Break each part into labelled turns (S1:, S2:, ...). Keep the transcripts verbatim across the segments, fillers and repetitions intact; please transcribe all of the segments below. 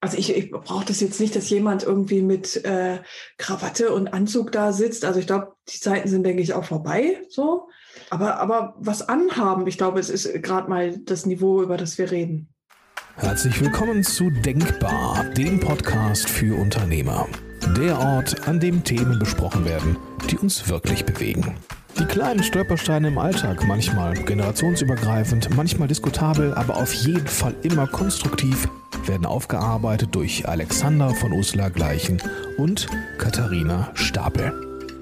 S1: Also ich, ich brauche das jetzt nicht, dass jemand irgendwie mit äh, Krawatte und Anzug da sitzt. Also ich glaube, die Zeiten sind, denke ich, auch vorbei. So, aber aber was anhaben, ich glaube, es ist gerade mal das Niveau, über das wir reden.
S2: Herzlich willkommen zu Denkbar, dem Podcast für Unternehmer. Der Ort, an dem Themen besprochen werden, die uns wirklich bewegen. Die kleinen Stolpersteine im Alltag, manchmal generationsübergreifend, manchmal diskutabel, aber auf jeden Fall immer konstruktiv, werden aufgearbeitet durch Alexander von Uslar-Gleichen und Katharina Stapel.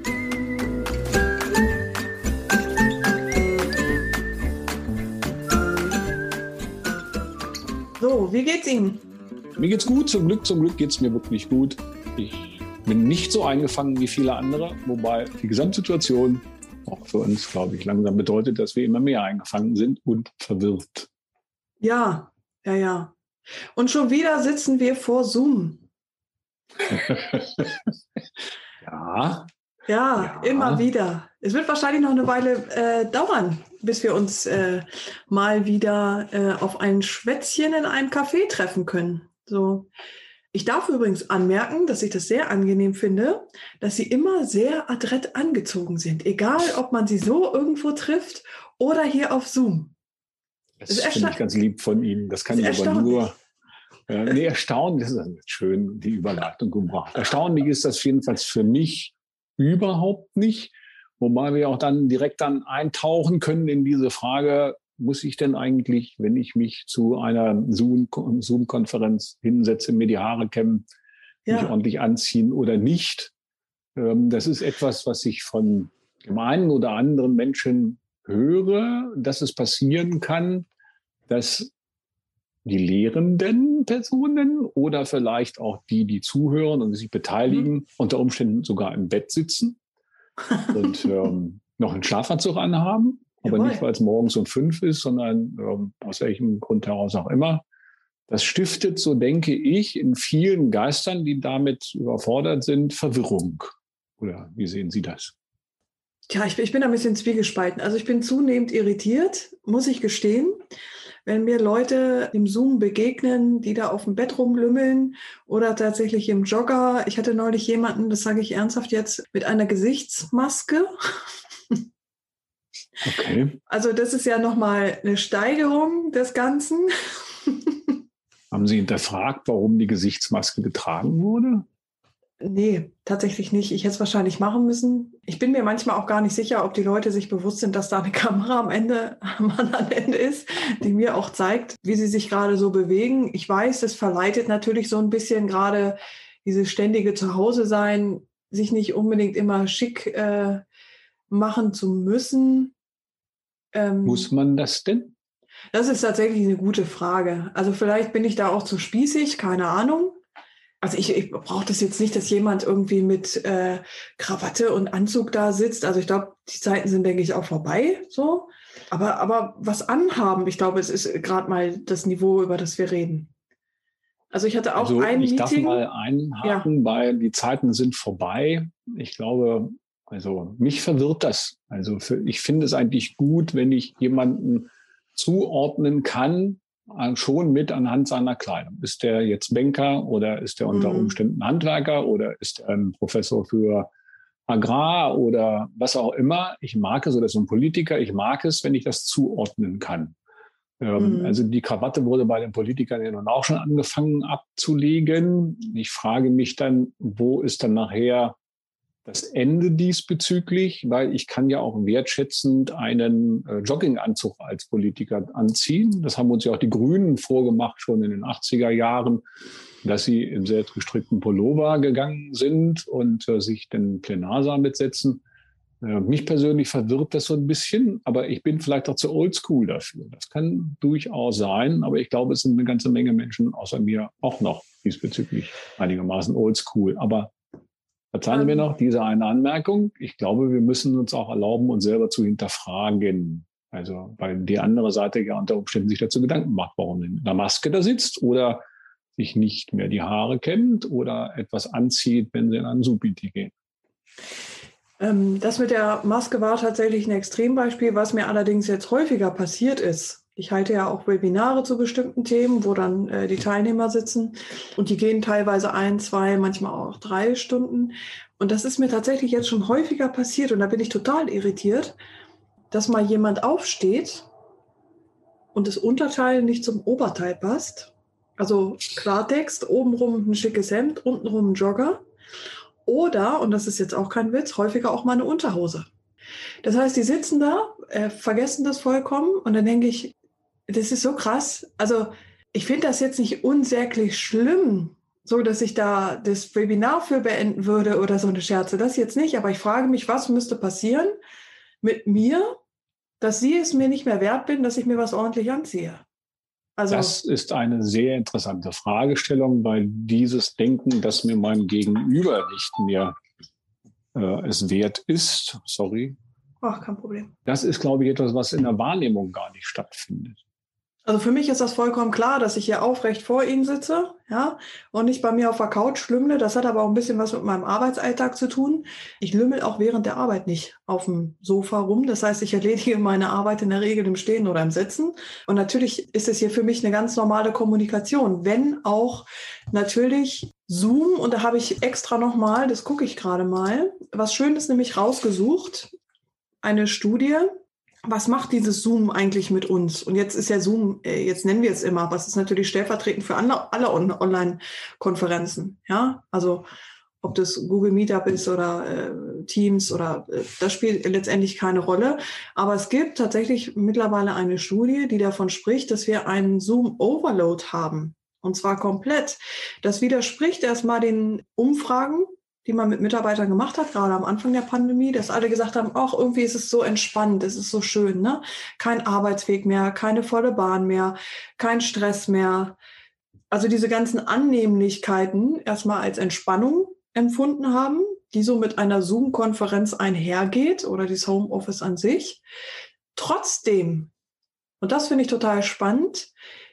S1: So, wie geht's Ihnen?
S3: Mir geht's gut, zum Glück, zum Glück geht's mir wirklich gut. Ich bin nicht so eingefangen wie viele andere, wobei die Gesamtsituation auch für uns, glaube ich, langsam bedeutet, dass wir immer mehr eingefangen sind und verwirrt.
S1: Ja, ja, ja. Und schon wieder sitzen wir vor Zoom.
S3: ja.
S1: ja. Ja, immer wieder. Es wird wahrscheinlich noch eine Weile äh, dauern, bis wir uns äh, mal wieder äh, auf ein Schwätzchen in einem Café treffen können. So. Ich darf übrigens anmerken, dass ich das sehr angenehm finde, dass Sie immer sehr adrett angezogen sind. Egal, ob man Sie so irgendwo trifft oder hier auf Zoom.
S3: Das, das finde ich ganz lieb von Ihnen. Das kann ich aber nur... Ja, nee, erstaunlich, das ist schön, die Überleitung gebracht. Erstaunlich ist das jedenfalls für mich überhaupt nicht, wobei wir auch dann direkt dann eintauchen können in diese Frage, muss ich denn eigentlich, wenn ich mich zu einer Zoom-Konferenz hinsetze, mir die Haare kämmen, ja. mich ordentlich anziehen oder nicht? Das ist etwas, was ich von dem einen oder anderen Menschen höre, dass es passieren kann, dass die lehrenden Personen oder vielleicht auch die, die zuhören und sich beteiligen, mhm. unter Umständen sogar im Bett sitzen und ähm, noch einen Schlafanzug anhaben, aber Jawohl. Nicht, weil es morgens um fünf ist, sondern ähm, aus welchem Grund heraus auch immer. Das stiftet, so denke ich, in vielen Geistern, die damit überfordert sind, Verwirrung. Oder wie sehen Sie das?
S1: Ja, ich, ich bin ein bisschen zwiegespalten. Also ich bin zunehmend irritiert, muss ich gestehen. Wenn mir Leute im Zoom begegnen, die da auf dem Bett rumlümmeln oder tatsächlich im Jogger. Ich hatte neulich jemanden, das sage ich ernsthaft jetzt, mit einer Gesichtsmaske.
S3: Okay.
S1: Also das ist ja nochmal eine Steigerung des Ganzen.
S3: Haben Sie hinterfragt, warum die Gesichtsmaske getragen wurde?
S1: Nee, tatsächlich nicht. Ich hätte es wahrscheinlich machen müssen. Ich bin mir manchmal auch gar nicht sicher, ob die Leute sich bewusst sind, dass da eine Kamera am Ende, am anderen Ende ist, die mir auch zeigt, wie sie sich gerade so bewegen. Ich weiß, das verleitet natürlich so ein bisschen gerade dieses ständige Zuhause-Sein, sich nicht unbedingt immer schick äh, machen zu müssen.
S3: Ähm, Muss man das denn?
S1: Das ist tatsächlich eine gute Frage. Also vielleicht bin ich da auch zu spießig, keine Ahnung. Also ich, ich brauche das jetzt nicht, dass jemand irgendwie mit äh, Krawatte und Anzug da sitzt. Also ich glaube, die Zeiten sind, denke ich, auch vorbei. So, aber aber was anhaben, ich glaube, es ist gerade mal das Niveau, über das wir reden. Also ich hatte auch
S3: also
S1: ein
S3: ich
S1: Meeting.
S3: Ich darf mal einhaken, ja. Weil die Zeiten sind vorbei. Ich glaube, also mich verwirrt das. Also für, ich finde es eigentlich gut, wenn ich jemanden zuordnen kann, schon mit anhand seiner Kleidung. Ist der jetzt Banker oder ist der unter Umständen Handwerker oder ist er ein Professor für Agrar oder was auch immer? Ich mag es, oder so ein Politiker, ich mag es, wenn ich das zuordnen kann. Ähm, mhm. Also die Krawatte wurde bei den Politikern ja nun auch schon angefangen abzulegen. Ich frage mich dann, wo ist dann nachher das Ende diesbezüglich, weil ich kann ja auch wertschätzend einen äh, Jogginganzug als Politiker anziehen. Das haben uns ja auch die Grünen vorgemacht, schon in den achtziger Jahren, dass sie im selbstgestrickten Pullover gegangen sind und äh, sich den Plenarsaal mitsetzen. Äh, mich persönlich verwirrt das so ein bisschen, aber ich bin vielleicht auch zu oldschool dafür. Das kann durchaus sein, aber ich glaube, es sind eine ganze Menge Menschen außer mir auch noch diesbezüglich einigermaßen oldschool. Aber verzeihen Sie mir noch diese eine Anmerkung. Ich glaube, wir müssen uns auch erlauben, uns selber zu hinterfragen. Also, weil die andere Seite ja unter Umständen sich dazu Gedanken macht, warum in einer Maske da sitzt oder sich nicht mehr die Haare kämmt oder etwas anzieht, wenn sie in einen Zoom-Meeting gehen.
S1: Das mit der Maske war tatsächlich ein Extrembeispiel, was mir allerdings jetzt häufiger passiert ist. Ich halte ja auch Webinare zu bestimmten Themen, wo dann äh, die Teilnehmer sitzen und die gehen teilweise ein, zwei, manchmal auch drei Stunden. Und das ist mir tatsächlich jetzt schon häufiger passiert und da bin ich total irritiert, dass mal jemand aufsteht und das Unterteil nicht zum Oberteil passt. Also Klartext, obenrum ein schickes Hemd, untenrum ein Jogger. Oder, und das ist jetzt auch kein Witz, häufiger auch mal eine Unterhose. Das heißt, die sitzen da, äh, vergessen das vollkommen und dann denke ich, das ist so krass. Also ich finde das jetzt nicht unsäglich schlimm, so dass ich da das Webinar für beenden würde oder so eine Scherze. Das jetzt nicht, aber ich frage mich, was müsste passieren mit mir, dass sie es mir nicht mehr wert bin, dass ich mir was ordentlich anziehe. Also,
S3: das ist eine sehr interessante Fragestellung, weil dieses Denken, dass mir mein Gegenüber nicht mehr äh, es wert ist, sorry.
S1: Ach, kein Problem.
S3: Das ist, glaube ich, etwas, was in der Wahrnehmung gar nicht stattfindet.
S1: Also für mich ist das vollkommen klar, dass ich hier aufrecht vor Ihnen sitze, ja, und nicht bei mir auf der Couch lümmle. Das hat aber auch ein bisschen was mit meinem Arbeitsalltag zu tun. Ich lümmel auch während der Arbeit nicht auf dem Sofa rum. Das heißt, ich erledige meine Arbeit in der Regel im Stehen oder im Sitzen. Und natürlich ist es hier für mich eine ganz normale Kommunikation, wenn auch natürlich Zoom, und da habe ich extra nochmal, das gucke ich gerade mal, was Schönes nämlich rausgesucht, eine Studie. Was macht dieses Zoom eigentlich mit uns? Und jetzt ist ja Zoom, jetzt nennen wir es immer, aber es ist natürlich stellvertretend für alle, alle Online-Konferenzen. Ja, also ob das Google Meetup ist oder äh, Teams oder äh, das spielt letztendlich keine Rolle. Aber es gibt tatsächlich mittlerweile eine Studie, die davon spricht, dass wir einen Zoom-Overload haben. Und zwar komplett. Das widerspricht erstmal den Umfragen, die man mit Mitarbeitern gemacht hat, gerade am Anfang der Pandemie, dass alle gesagt haben, ach, irgendwie ist es so entspannt, es ist so schön, ne? Kein Arbeitsweg mehr, keine volle Bahn mehr, kein Stress mehr. Also diese ganzen Annehmlichkeiten erstmal als Entspannung empfunden haben, die so mit einer Zoom-Konferenz einhergeht oder das Homeoffice an sich. Trotzdem, und das finde ich total spannend,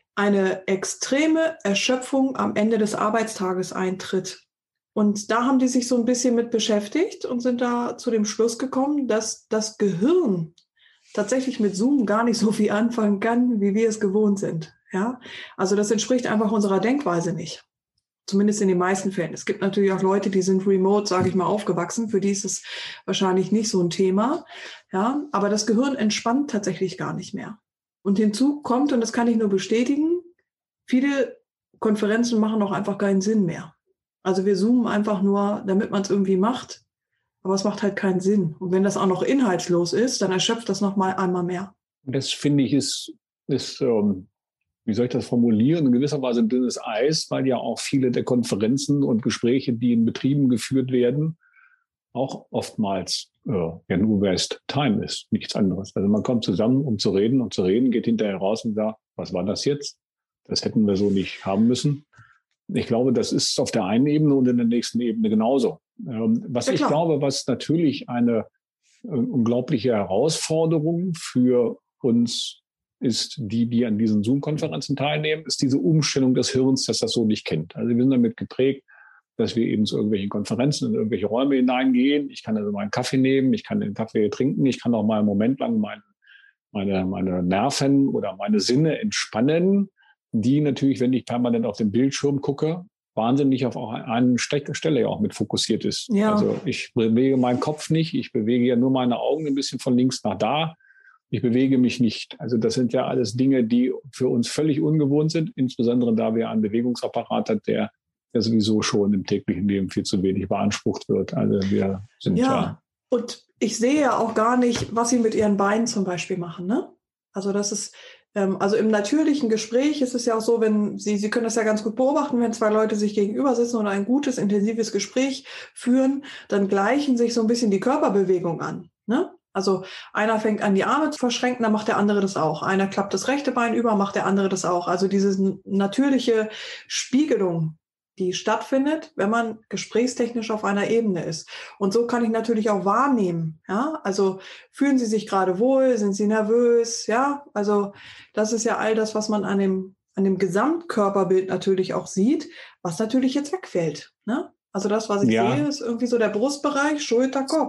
S1: eine extreme Erschöpfung am Ende des Arbeitstages eintritt. Und da haben die sich so ein bisschen mit beschäftigt und sind da zu dem Schluss gekommen, dass das Gehirn tatsächlich mit Zoom gar nicht so viel anfangen kann, wie wir es gewohnt sind. Ja, also das entspricht einfach unserer Denkweise nicht. Zumindest in den meisten Fällen. Es gibt natürlich auch Leute, die sind remote, sage ich mal, aufgewachsen. Für die ist es wahrscheinlich nicht so ein Thema. Ja, aber das Gehirn entspannt tatsächlich gar nicht mehr. Und hinzu kommt, und das kann ich nur bestätigen, viele Konferenzen machen auch einfach keinen Sinn mehr. Also wir zoomen einfach nur, damit man es irgendwie macht, aber es macht halt keinen Sinn. Und wenn das auch noch inhaltslos ist, dann erschöpft das noch mal einmal mehr.
S3: Das finde ich ist, ist ähm, wie soll ich das formulieren, in gewisser Weise dünnes Eis, weil ja auch viele der Konferenzen und Gespräche, die in Betrieben geführt werden, auch oftmals äh, ja nur Waste Time ist, nichts anderes. Also man kommt zusammen, um zu reden und zu reden, geht hinterher raus und sagt, was war das jetzt? Das hätten wir so nicht haben müssen. Ich glaube, das ist auf der einen Ebene und in der nächsten Ebene genauso. Ähm, was ja, ich glaube, was natürlich eine äh, unglaubliche Herausforderung für uns ist, die, die an diesen Zoom-Konferenzen teilnehmen, ist diese Umstellung des Hirns, dass das so nicht kennt. Also wir sind damit geprägt, dass wir eben zu irgendwelchen Konferenzen in irgendwelche Räume hineingehen. Ich kann also meinen Kaffee nehmen, ich kann den Kaffee trinken, ich kann auch mal einen Moment lang mein, meine, meine Nerven oder meine Sinne entspannen, die natürlich, wenn ich permanent auf den Bildschirm gucke, wahnsinnig auf eine Stelle ja auch mit fokussiert ist. Ja. Also ich bewege meinen Kopf nicht, ich bewege ja nur meine Augen ein bisschen von links nach da. Ich bewege mich nicht. Also das sind ja alles Dinge, die für uns völlig ungewohnt sind, insbesondere da wir einen Bewegungsapparat hat, der, der sowieso schon im täglichen Leben viel zu wenig beansprucht wird. Also wir sind
S1: ja.
S3: ja.
S1: Und ich sehe ja auch gar nicht, was Sie mit Ihren Beinen zum Beispiel machen, ne? Also das ist Also im natürlichen Gespräch ist es ja auch so, wenn Sie, Sie können das ja ganz gut beobachten, wenn zwei Leute sich gegenüber sitzen und ein gutes, intensives Gespräch führen, dann gleichen sich so ein bisschen die Körperbewegungen an, ne? Also einer fängt an, die Arme zu verschränken, dann macht der andere das auch. Einer klappt das rechte Bein über, macht der andere das auch. Also diese natürliche Spiegelung, die stattfindet, wenn man gesprächstechnisch auf einer Ebene ist. Und so kann ich natürlich auch wahrnehmen. Ja, also fühlen Sie sich gerade wohl, sind Sie nervös? Ja, also das ist ja all das, was man an dem, an dem Gesamtkörperbild natürlich auch sieht, was natürlich jetzt wegfällt. Ne? Also das, was ich ja. sehe, ist irgendwie so der Brustbereich, Schulter, Kopf.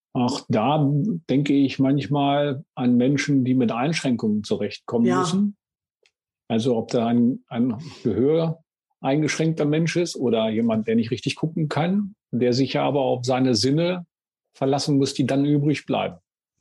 S3: Auch da denke ich manchmal an Menschen, die mit Einschränkungen zurechtkommen
S1: Ja.
S3: müssen. Also ob da ein, ein Gehör eingeschränkter Mensch ist oder jemand, der nicht richtig gucken kann, der sich ja aber auf seine Sinne verlassen muss, die dann übrig bleiben.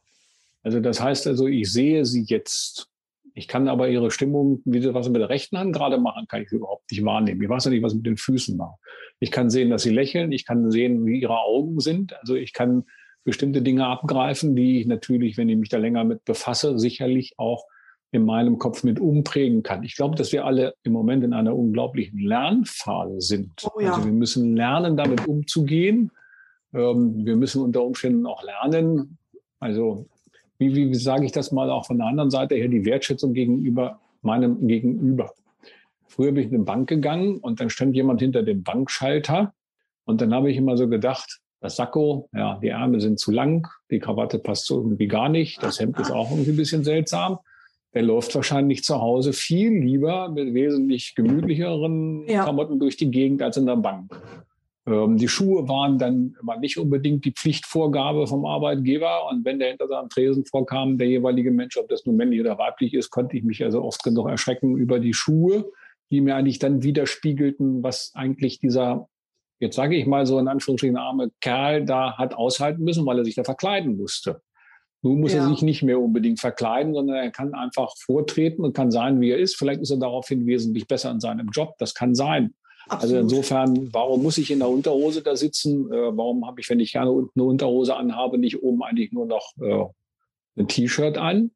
S3: Also das heißt also, ich sehe sie jetzt. Ich kann aber ihre Stimmung, wie sie was mit der rechten Hand gerade machen, kann ich überhaupt nicht wahrnehmen. Ich weiß ja nicht, was sie mit den Füßen machen. Ich kann sehen, dass sie lächeln. Ich kann sehen, wie ihre Augen sind. Also ich kann bestimmte Dinge abgreifen, die ich natürlich, wenn ich mich da länger mit befasse, sicherlich auch in meinem Kopf mit umprägen kann. Ich glaube, dass wir alle im Moment in einer unglaublichen Lernphase sind.
S1: Oh ja.
S3: Also wir müssen lernen, damit umzugehen. Ähm, wir müssen unter Umständen auch lernen, also wie, wie, wie sage ich das mal auch von der anderen Seite her, die Wertschätzung gegenüber meinem Gegenüber. Früher bin ich in eine Bank gegangen und dann stand jemand hinter dem Bankschalter und dann habe ich immer so gedacht, das Sakko, ja, die Ärmel sind zu lang, die Krawatte passt so irgendwie gar nicht, das Hemd ist auch irgendwie ein bisschen seltsam. Der läuft wahrscheinlich zu Hause viel lieber mit wesentlich gemütlicheren ja. Klamotten durch die Gegend als in der Bank. Ähm, die Schuhe waren dann immer nicht unbedingt die Pflichtvorgabe vom Arbeitgeber. Und wenn der hinter seinem Tresen vorkam, der jeweilige Mensch, ob das nun männlich oder weiblich ist, konnte ich mich also oft genug erschrecken über die Schuhe, die mir eigentlich dann widerspiegelten, was eigentlich dieser, jetzt sage ich mal so in Anführungsstrichen, arme Kerl da hat aushalten müssen, weil er sich da verkleiden musste. Nun muss ja. er sich nicht mehr unbedingt verkleiden, sondern er kann einfach vortreten und kann sein, wie er ist. Vielleicht ist er daraufhin wesentlich besser in seinem Job. Das kann sein. Absolut. Also insofern, warum muss ich in der Unterhose da sitzen? Äh, warum habe ich, wenn ich gerne unten eine Unterhose anhabe, nicht oben eigentlich nur noch äh, ein T-Shirt an?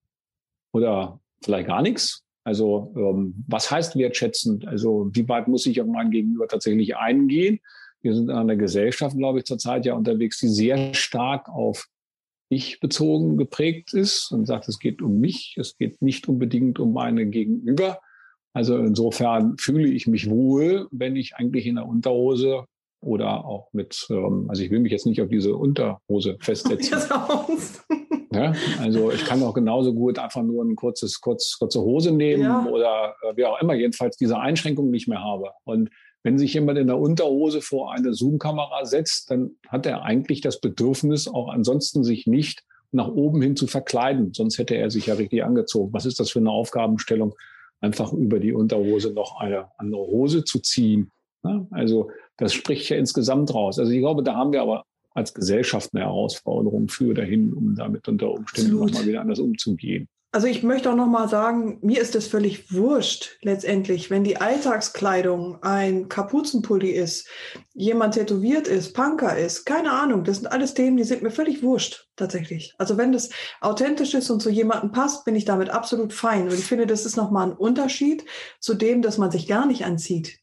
S3: Oder vielleicht gar nichts? Also ähm, was heißt wertschätzend? Also wie weit muss ich auf mein Gegenüber tatsächlich eingehen? Wir sind in einer Gesellschaft, glaube ich, zurzeit ja unterwegs, die sehr stark auf ich bezogen geprägt ist und sagt, es geht um mich, es geht nicht unbedingt um meine Gegenüber. Also insofern fühle ich mich wohl, wenn ich eigentlich in der Unterhose oder auch mit, ähm, also ich will mich jetzt nicht auf diese Unterhose festsetzen. Ja, also ich kann auch genauso gut einfach nur ein kurzes, kurz, kurze Hose nehmen ja. oder äh, wie auch immer, jedenfalls diese Einschränkung nicht mehr habe. Und wenn sich jemand in der Unterhose vor eine Zoom-Kamera setzt, dann hat er eigentlich das Bedürfnis, auch ansonsten sich nicht nach oben hin zu verkleiden. Sonst hätte er sich ja richtig angezogen. Was ist das für eine Aufgabenstellung, einfach über die Unterhose noch eine andere Hose zu ziehen? Ja, also das spricht ja insgesamt raus. Also ich glaube, da haben wir aber als Gesellschaft eine Herausforderung für dahin, um damit unter Umständen nochmal wieder anders umzugehen.
S1: Also ich möchte auch noch mal sagen, mir ist es völlig wurscht letztendlich, wenn die Alltagskleidung ein Kapuzenpulli ist, jemand tätowiert ist, Punker ist, keine Ahnung, das sind alles Themen, die sind mir völlig wurscht tatsächlich. Also wenn das authentisch ist und zu jemandem passt, bin ich damit absolut fein. Und ich finde, das ist noch mal ein Unterschied zu dem, dass man sich gar nicht anzieht.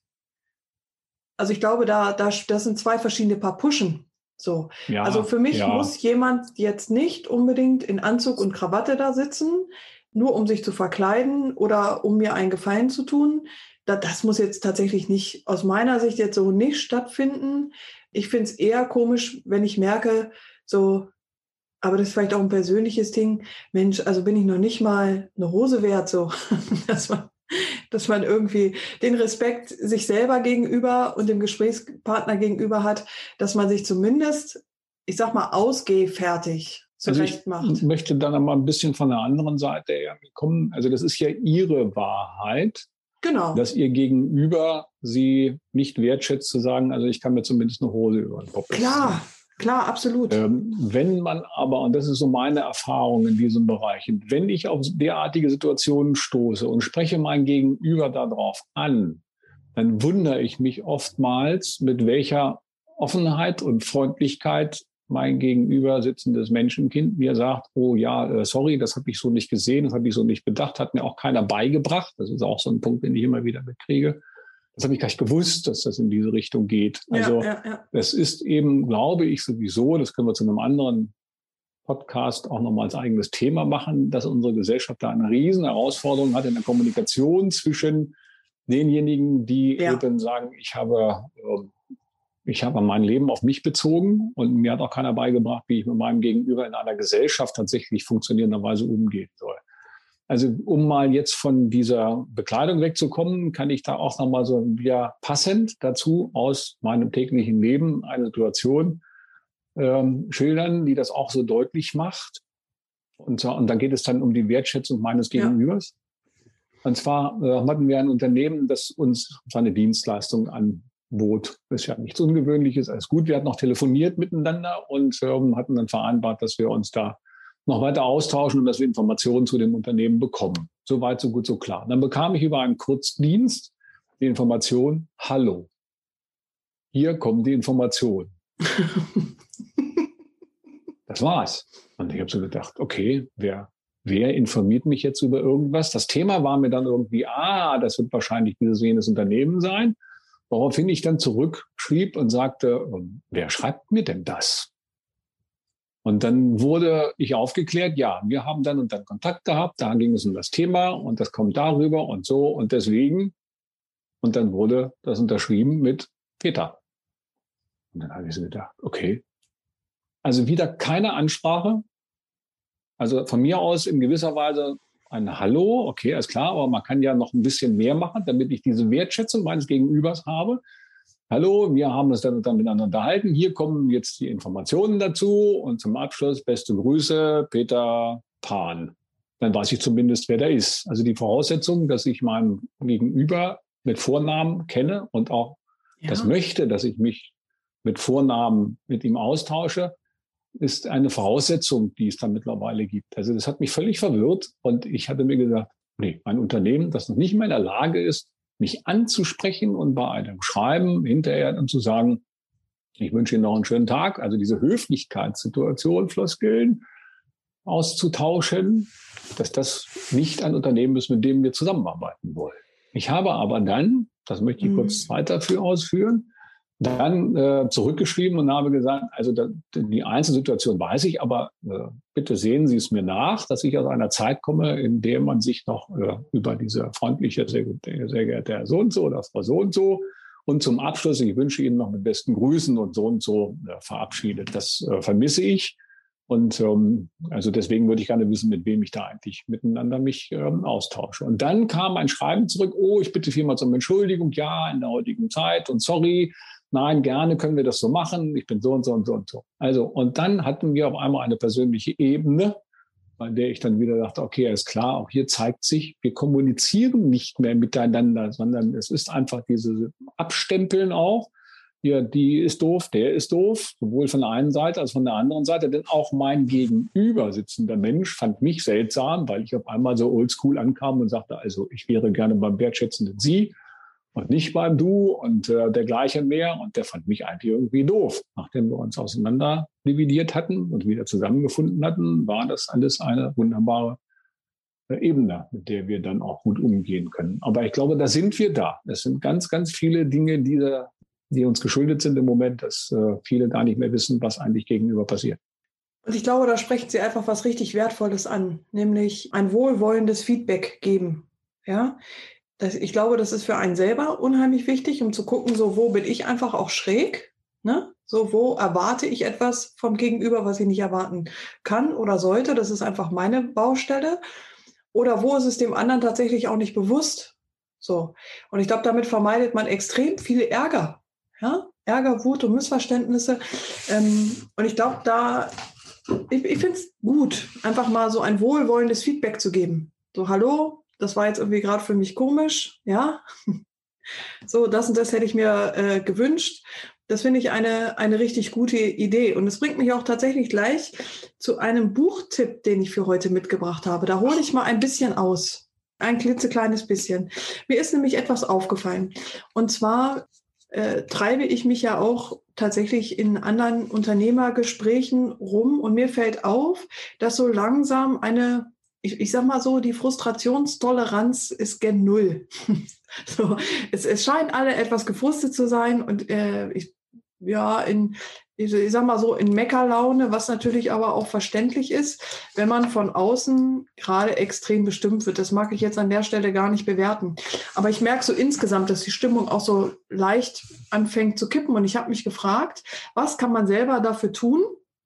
S1: Also ich glaube, da, da das sind zwei verschiedene Paar Puschen. So, ja, also für mich ja. muss jemand jetzt nicht unbedingt in Anzug und Krawatte da sitzen, nur um sich zu verkleiden oder um mir einen Gefallen zu tun. Das, das muss jetzt tatsächlich nicht, aus meiner Sicht jetzt so nicht stattfinden. Ich finde es eher komisch, wenn ich merke, so, aber das ist vielleicht auch ein persönliches Ding, Mensch, also bin ich noch nicht mal eine Hose wert, so, dass man dass man irgendwie den Respekt sich selber gegenüber und dem Gesprächspartner gegenüber hat, dass man sich zumindest, ich sag mal, ausgehfertig zurecht macht.
S3: Also ich möchte dann aber ein bisschen von der anderen Seite her kommen. Also das ist ja Ihre Wahrheit,
S1: genau.
S3: dass Ihr Gegenüber Sie nicht wertschätzt, zu sagen, also ich kann mir zumindest eine Hose über den Kopf ziehen.
S1: Klar. Klar, absolut.
S3: Ähm, wenn man aber, und das ist so meine Erfahrung in diesem Bereich, wenn ich auf derartige Situationen stoße und spreche mein Gegenüber darauf an, dann wundere ich mich oftmals, mit welcher Offenheit und Freundlichkeit mein gegenüber sitzendes Menschenkind mir sagt, oh ja, äh, sorry, das habe ich so nicht gesehen, das habe ich so nicht bedacht, hat mir auch keiner beigebracht. Das ist auch so ein Punkt, den ich immer wieder mitkriege. Das habe ich gar nicht gewusst, dass das in diese Richtung geht. Also ja, ja, ja. Das ist eben, glaube ich, sowieso, das können wir zu einem anderen Podcast auch nochmal als eigenes Thema machen, dass unsere Gesellschaft da eine riesen Herausforderung hat in der Kommunikation zwischen denjenigen, die ja. eben sagen, ich habe, ich habe mein Leben auf mich bezogen und mir hat auch keiner beigebracht, wie ich mit meinem Gegenüber in einer Gesellschaft tatsächlich funktionierenderweise umgehen soll. Also um mal jetzt von dieser Bekleidung wegzukommen, kann ich da auch nochmal so wieder passend dazu aus meinem täglichen Leben eine Situation ähm, schildern, die das auch so deutlich macht. Und, zwar, und da geht es dann um die Wertschätzung meines Gegenübers. Ja. Und zwar äh, hatten wir ein Unternehmen, das uns seine Dienstleistung anbot. Das ist ja nichts Ungewöhnliches, alles gut. Wir hatten noch telefoniert miteinander und ähm, hatten dann vereinbart, dass wir uns da noch weiter austauschen und dass wir Informationen zu dem Unternehmen bekommen. So weit, so gut, so klar. Dann bekam ich über einen Kurzdienst die Information, hallo, hier kommt die Information. Das war's. Und ich habe so gedacht, okay, wer, wer informiert mich jetzt über irgendwas? Das Thema war mir dann irgendwie, ah, das wird wahrscheinlich dieses jenes Unternehmen sein. Woraufhin ich dann zurückschrieb und sagte, wer schreibt mir denn das? Und dann wurde ich aufgeklärt, ja, wir haben dann und dann Kontakt gehabt, da ging es um das Thema und das kommt darüber und so und deswegen. Und dann wurde das unterschrieben mit Peter. Und dann habe ich so gedacht, okay. Also wieder keine Ansprache. Also von mir aus in gewisser Weise ein Hallo, okay, ist klar, aber man kann ja noch ein bisschen mehr machen, damit ich diese Wertschätzung meines Gegenübers habe. Hallo, wir haben uns dann, und dann miteinander unterhalten. Hier kommen jetzt die Informationen dazu und zum Abschluss beste Grüße, Peter Pan. Dann weiß ich zumindest, wer der ist. Also die Voraussetzung, dass ich meinen Gegenüber mit Vornamen kenne und auch ja. das möchte, dass ich mich mit Vornamen mit ihm austausche, ist eine Voraussetzung, die es dann mittlerweile gibt. Also das hat mich völlig verwirrt und ich hatte mir gesagt, nee, ein Unternehmen, das noch nicht mehr in der Lage ist, mich anzusprechen und bei einem Schreiben hinterher dann zu sagen, ich wünsche Ihnen noch einen schönen Tag, also diese Höflichkeitssituation, Floskeln auszutauschen, dass das nicht ein Unternehmen ist, mit dem wir zusammenarbeiten wollen. Ich habe aber dann, das möchte ich mhm. kurz weiter für ausführen, dann äh, zurückgeschrieben und habe gesagt, also da, die Einzelsituation weiß ich, aber äh, bitte sehen Sie es mir nach, dass ich aus einer Zeit komme, in der man sich noch äh, über diese freundliche, sehr, sehr geehrte Herr so und so oder Frau so und so und zum Abschluss, ich wünsche Ihnen noch mit besten Grüßen und so und so äh, verabschiedet. Das äh, vermisse ich. Und ähm, also deswegen würde ich gerne wissen, mit wem ich da eigentlich miteinander mich ähm, austausche. Und dann kam ein Schreiben zurück, oh, ich bitte vielmals um Entschuldigung, ja, in der heutigen Zeit und sorry, nein, gerne können wir das so machen, ich bin so und so und so und so. Also, und dann hatten wir auf einmal eine persönliche Ebene, bei der ich dann wieder dachte, okay, alles klar, auch hier zeigt sich, wir kommunizieren nicht mehr miteinander, sondern es ist einfach diese Abstempeln auch. Ja, die ist doof, der ist doof, sowohl von der einen Seite als von der anderen Seite. Denn auch mein gegenüber sitzender Mensch fand mich seltsam, weil ich auf einmal so oldschool ankam und sagte, also ich wäre gerne beim wertschätzenden Sie und nicht beim Du und äh, dergleichen mehr. Und der fand mich eigentlich irgendwie doof. Nachdem wir uns auseinander dividiert hatten und wieder zusammengefunden hatten, war das alles eine wunderbare äh, Ebene, mit der wir dann auch gut umgehen können. Aber ich glaube, da sind wir da. Es sind ganz, ganz viele Dinge, die da die uns geschuldet sind im Moment, dass äh, viele gar nicht mehr wissen, was eigentlich gegenüber passiert.
S1: Und ich glaube, da sprechen Sie einfach was richtig Wertvolles an, nämlich ein wohlwollendes Feedback geben. Ja, das, ich glaube, das ist für einen selber unheimlich wichtig, um zu gucken, so wo bin ich einfach auch schräg, ne? So wo erwarte ich etwas vom Gegenüber, was ich nicht erwarten kann oder sollte. Das ist einfach meine Baustelle. Oder wo ist es dem anderen tatsächlich auch nicht bewusst? So. Und ich glaube, damit vermeidet man extrem viel Ärger. Ja, Ärger, Wut und Missverständnisse. Ähm, und ich glaube, da, ich, ich finde es gut, einfach mal so ein wohlwollendes Feedback zu geben. So, hallo, das war jetzt irgendwie gerade für mich komisch, ja. So, das und das hätte ich mir äh, gewünscht. Das finde ich eine, eine richtig gute Idee. Und es bringt mich auch tatsächlich gleich zu einem Buchtipp, den ich für heute mitgebracht habe. Da hole ich mal ein bisschen aus. Ein klitzekleines bisschen. Mir ist nämlich etwas aufgefallen. Und zwar Äh, treibe ich mich ja auch tatsächlich in anderen Unternehmergesprächen rum und mir fällt auf, dass so langsam eine, ich, ich sag mal so, die Frustrationstoleranz ist gen Null. So, es, es scheinen alle etwas gefrustet zu sein und äh, ich, ja, in, ich, ich sag mal so, in Meckerlaune, was natürlich aber auch verständlich ist, wenn man von außen gerade extrem bestimmt wird. Das mag ich jetzt an der Stelle gar nicht bewerten. Aber ich merke so insgesamt, dass die Stimmung auch so leicht anfängt zu kippen. Und ich habe mich gefragt, was kann man selber dafür tun,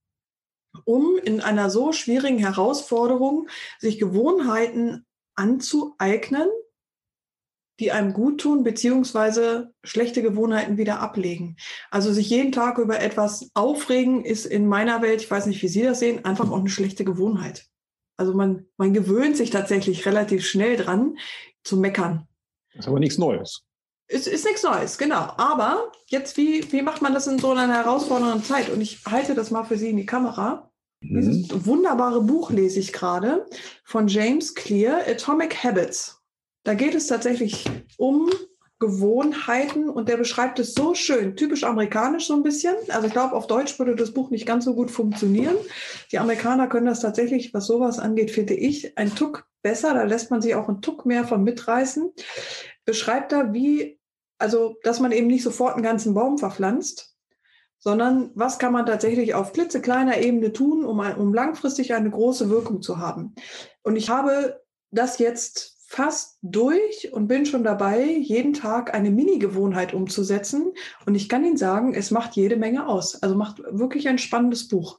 S1: um in einer so schwierigen Herausforderung sich Gewohnheiten anzueignen, die einem gut tun, beziehungsweise schlechte Gewohnheiten wieder ablegen. Also sich jeden Tag über etwas aufregen, ist in meiner Welt, ich weiß nicht, wie Sie das sehen, einfach auch eine schlechte Gewohnheit. Also man, man gewöhnt sich tatsächlich relativ schnell dran, zu meckern.
S3: Das ist aber nichts Neues.
S1: Es ist nichts Neues, genau. Aber jetzt, wie, wie macht man das in so einer herausfordernden Zeit? Und ich halte das mal für Sie in die Kamera. Mhm. Dieses wunderbare Buch lese ich gerade von James Clear, Atomic Habits. Da geht es tatsächlich um Gewohnheiten und der beschreibt es so schön, typisch amerikanisch so ein bisschen. Also ich glaube, auf Deutsch würde das Buch nicht ganz so gut funktionieren. Die Amerikaner können das tatsächlich, was sowas angeht, finde ich, ein Tuck besser. Da lässt man sich auch einen Tuck mehr von mitreißen. Beschreibt da, wie, also dass man eben nicht sofort einen ganzen Baum verpflanzt, sondern was kann man tatsächlich auf klitzekleiner Ebene tun, um, um langfristig eine große Wirkung zu haben. Und ich habe das jetzt fast durch und bin schon dabei, jeden Tag eine Mini-Gewohnheit umzusetzen. Und ich kann Ihnen sagen, es macht jede Menge aus. Also macht wirklich ein spannendes Buch.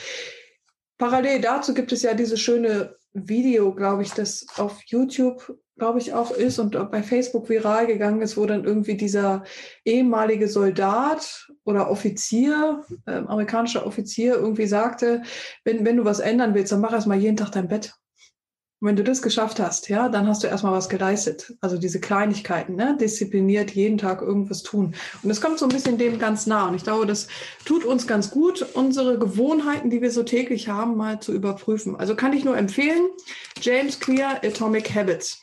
S1: Parallel dazu gibt es ja dieses schöne Video, glaube ich, das auf YouTube, glaube ich, auch ist und bei Facebook viral gegangen ist, wo dann irgendwie dieser ehemalige Soldat oder Offizier, äh, amerikanischer Offizier irgendwie sagte, wenn, wenn du was ändern willst, dann mach erst mal jeden Tag dein Bett. Und wenn du das geschafft hast, ja, dann hast du erstmal was geleistet. Also diese Kleinigkeiten, ne? Diszipliniert jeden Tag irgendwas tun. Und das kommt so ein bisschen dem ganz nah. Und ich glaube, das tut uns ganz gut, unsere Gewohnheiten, die wir so täglich haben, mal zu überprüfen. Also kann ich nur empfehlen, James Clear, Atomic Habits.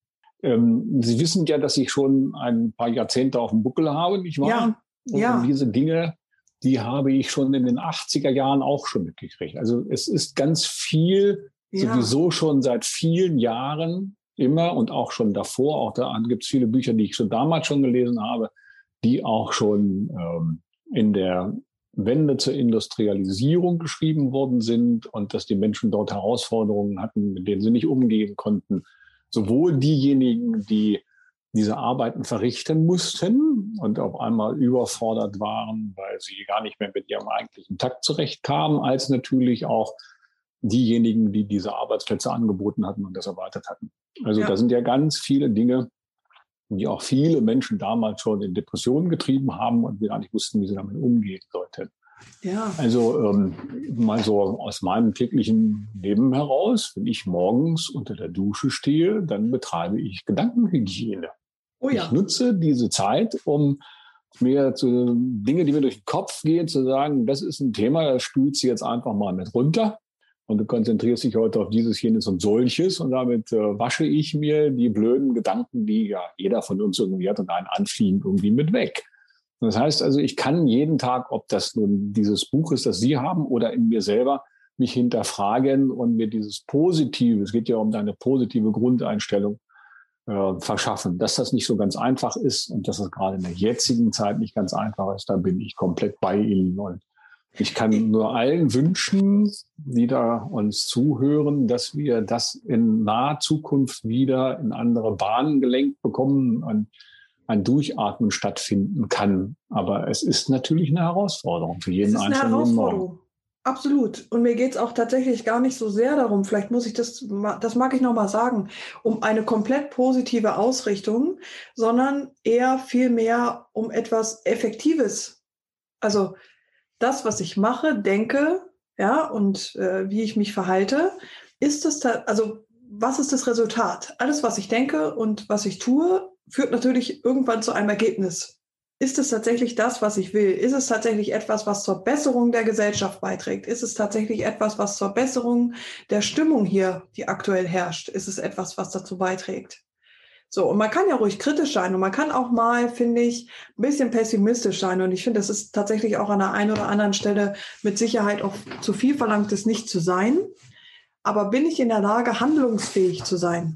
S3: Ähm, Sie wissen ja, dass ich schon ein paar Jahrzehnte auf dem Buckel habe, nicht wahr?
S1: Ja,
S3: und,
S1: ja.
S3: Und diese Dinge, die habe ich schon in den achtziger Jahren auch schon mitgekriegt. Also es ist ganz viel, ja. Sowieso schon seit vielen Jahren immer und auch schon davor. Auch da gibt es viele Bücher, die ich schon damals schon gelesen habe, die auch schon ähm, in der Wende zur Industrialisierung geschrieben worden sind und dass die Menschen dort Herausforderungen hatten, mit denen sie nicht umgehen konnten. Sowohl diejenigen, die diese Arbeiten verrichten mussten und auf einmal überfordert waren, weil sie gar nicht mehr mit ihrem eigentlichen Takt zurechtkamen, als natürlich auch diejenigen, die diese Arbeitsplätze angeboten hatten und das erweitert hatten. Also ja. Da sind ja ganz viele Dinge, die auch viele Menschen damals schon in Depressionen getrieben haben und wir gar nicht wussten, wie sie damit umgehen sollten.
S1: Ja.
S3: Also ähm, mal so aus meinem täglichen Leben heraus, wenn ich morgens unter der Dusche stehe, dann betreibe ich Gedankenhygiene. Oh ja. Ich nutze diese Zeit, um mir zu Dinge, die mir durch den Kopf gehen, zu sagen, das ist ein Thema, das spült sie jetzt einfach mal mit runter. Und du konzentrierst dich heute auf dieses, jenes und solches. Und damit äh, wasche ich mir die blöden Gedanken, die ja jeder von uns irgendwie hat und einen anfliegen, irgendwie mit weg. Und das heißt also, ich kann jeden Tag, ob das nun dieses Buch ist, das Sie haben, oder in mir selber, mich hinterfragen und mir dieses Positive, es geht ja um eine positive Grundeinstellung, äh, verschaffen. Dass das nicht so ganz einfach ist und dass das gerade in der jetzigen Zeit nicht ganz einfach ist, da bin ich komplett bei Ihnen. Und ich kann nur allen wünschen, die da uns zuhören, dass wir das in naher Zukunft wieder in andere Bahnen gelenkt bekommen und ein Durchatmen stattfinden kann. Aber es ist natürlich eine Herausforderung für jeden Einzelnen. Es ist eine Herausforderung.
S1: Absolut. Und mir geht es auch tatsächlich gar nicht so sehr darum, vielleicht muss ich das, das mag ich nochmal sagen, um eine komplett positive Ausrichtung, sondern eher vielmehr um etwas Effektives. Also das, was ich mache, denke, ja, und äh, wie ich mich verhalte, ist das, also was ist das Resultat? Alles, was ich denke und was ich tue, führt natürlich irgendwann zu einem Ergebnis. Ist es tatsächlich das, was ich will? Ist es tatsächlich etwas, was zur Besserung der Gesellschaft beiträgt? Ist es tatsächlich etwas, was zur Besserung der Stimmung hier, die aktuell herrscht? Ist es etwas, was dazu beiträgt? So, und man kann ja ruhig kritisch sein und man kann auch mal, finde ich, ein bisschen pessimistisch sein. Und ich finde, das ist tatsächlich auch an der einen oder anderen Stelle mit Sicherheit auch zu viel verlangt, es nicht zu sein. Aber bin ich in der Lage, handlungsfähig zu sein?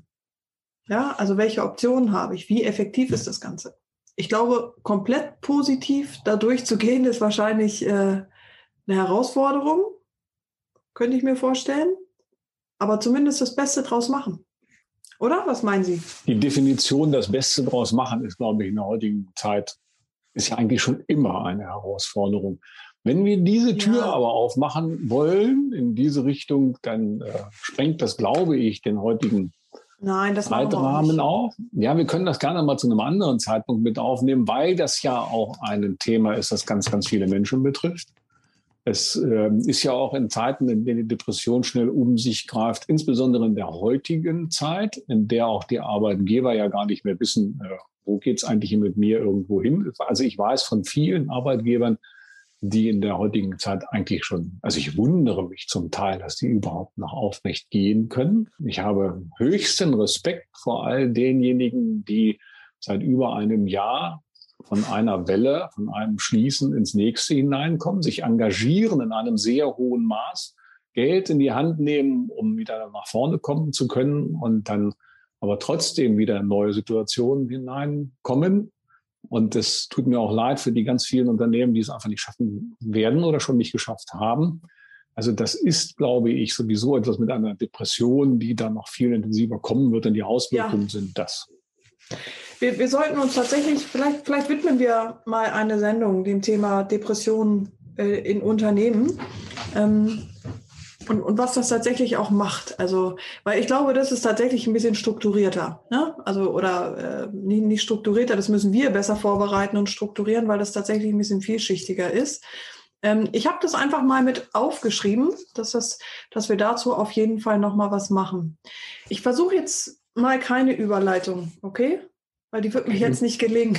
S1: Ja, also welche Optionen habe ich? Wie effektiv ist das Ganze? Ich glaube, komplett positiv da durchzugehen, ist wahrscheinlich äh, eine Herausforderung, könnte ich mir vorstellen. Aber zumindest das Beste draus machen. Oder? Was meinen Sie?
S3: Die Definition, das Beste draus machen, ist, glaube ich, in der heutigen Zeit, ist ja eigentlich schon immer eine Herausforderung. Wenn wir diese Tür ja. aber aufmachen wollen, in diese Richtung, dann äh, sprengt das, glaube ich, den heutigen
S1: Nein, das machen wir auch
S3: Zeitrahmen
S1: nicht.
S3: auch. Ja, wir können das gerne mal zu einem anderen Zeitpunkt mit aufnehmen, weil das ja auch ein Thema ist, das ganz, ganz viele Menschen betrifft. Es äh, ist ja auch in Zeiten, in denen die Depression schnell um sich greift, insbesondere in der heutigen Zeit, in der auch die Arbeitgeber ja gar nicht mehr wissen, äh, wo geht's eigentlich mit mir irgendwo hin. Also ich weiß von vielen Arbeitgebern, die in der heutigen Zeit eigentlich schon, also ich wundere mich zum Teil, dass die überhaupt noch aufrecht gehen können. Ich habe höchsten Respekt vor all denjenigen, die seit über einem Jahr von einer Welle, von einem Schließen ins nächste hineinkommen, sich engagieren in einem sehr hohen Maß, Geld in die Hand nehmen, um wieder nach vorne kommen zu können und dann aber trotzdem wieder in neue Situationen hineinkommen. Und es tut mir auch leid für die ganz vielen Unternehmen, die es einfach nicht schaffen werden oder schon nicht geschafft haben. Also das ist, glaube ich, sowieso etwas mit einer Depression, die dann noch viel intensiver kommen wird. Und die Auswirkungen ja. sind das.
S1: Wir, wir sollten uns tatsächlich, vielleicht, vielleicht widmen wir mal eine Sendung dem Thema Depressionen äh, in Unternehmen. Ähm, Und, und was das tatsächlich auch macht. Also, weil ich glaube, das ist tatsächlich ein bisschen strukturierter. Ne? Also, oder äh, nicht, nicht strukturierter, das müssen wir besser vorbereiten und strukturieren, weil das tatsächlich ein bisschen vielschichtiger ist. Ähm, ich habe das einfach mal mit aufgeschrieben, dass, das, dass wir dazu auf jeden Fall nochmal was machen. Ich versuche jetzt mal keine Überleitung, okay? Weil die wird mir jetzt nicht gelingen.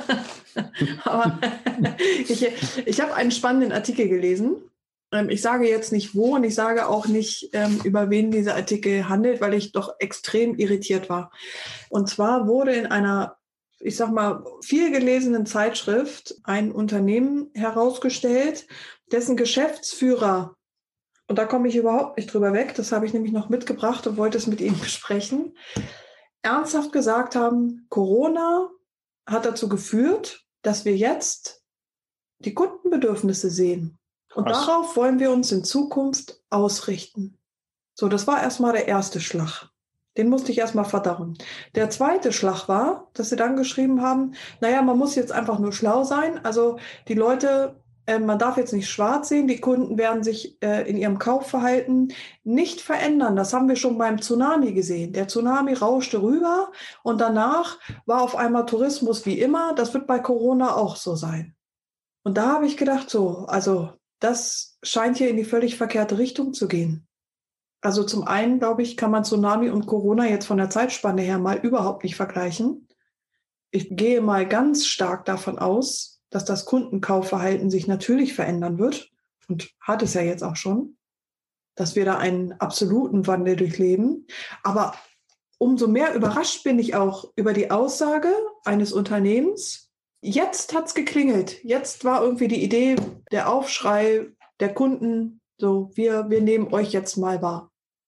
S1: Aber ich, ich habe einen spannenden Artikel gelesen. Ich sage jetzt nicht wo und ich sage auch nicht, ähm, über wen dieser Artikel handelt, weil ich doch extrem irritiert war. Und zwar wurde in einer, ich sag mal, viel gelesenen Zeitschrift ein Unternehmen herausgestellt, dessen Geschäftsführer, und da komme ich überhaupt nicht drüber weg, das habe ich nämlich noch mitgebracht und wollte es mit Ihnen besprechen, ernsthaft gesagt haben, Corona hat dazu geführt, dass wir jetzt die Kundenbedürfnisse sehen. Und Was? darauf wollen wir uns in Zukunft ausrichten. So, das war erstmal der erste Schlag. Den musste ich erstmal verdauen. Der zweite Schlag war, dass sie dann geschrieben haben, naja, man muss jetzt einfach nur schlau sein. Also die Leute, äh, man darf jetzt nicht schwarz sehen, die Kunden werden sich äh, in ihrem Kaufverhalten nicht verändern. Das haben wir schon beim Tsunami gesehen. Der Tsunami rauschte rüber und danach war auf einmal Tourismus wie immer. Das wird bei Corona auch so sein. Und da habe ich gedacht, so, also das scheint hier in die völlig verkehrte Richtung zu gehen. Also zum einen, glaube ich, kann man Tsunami und Corona jetzt von der Zeitspanne her mal überhaupt nicht vergleichen. Ich gehe mal ganz stark davon aus, dass das Kundenkaufverhalten sich natürlich verändern wird und hat es ja jetzt auch schon, dass wir da einen absoluten Wandel durchleben. Aber umso mehr überrascht bin ich auch über die Aussage eines Unternehmens, jetzt hat's geklingelt. Jetzt war irgendwie die Idee, der Aufschrei der Kunden, so, wir, wir nehmen euch jetzt mal wahr.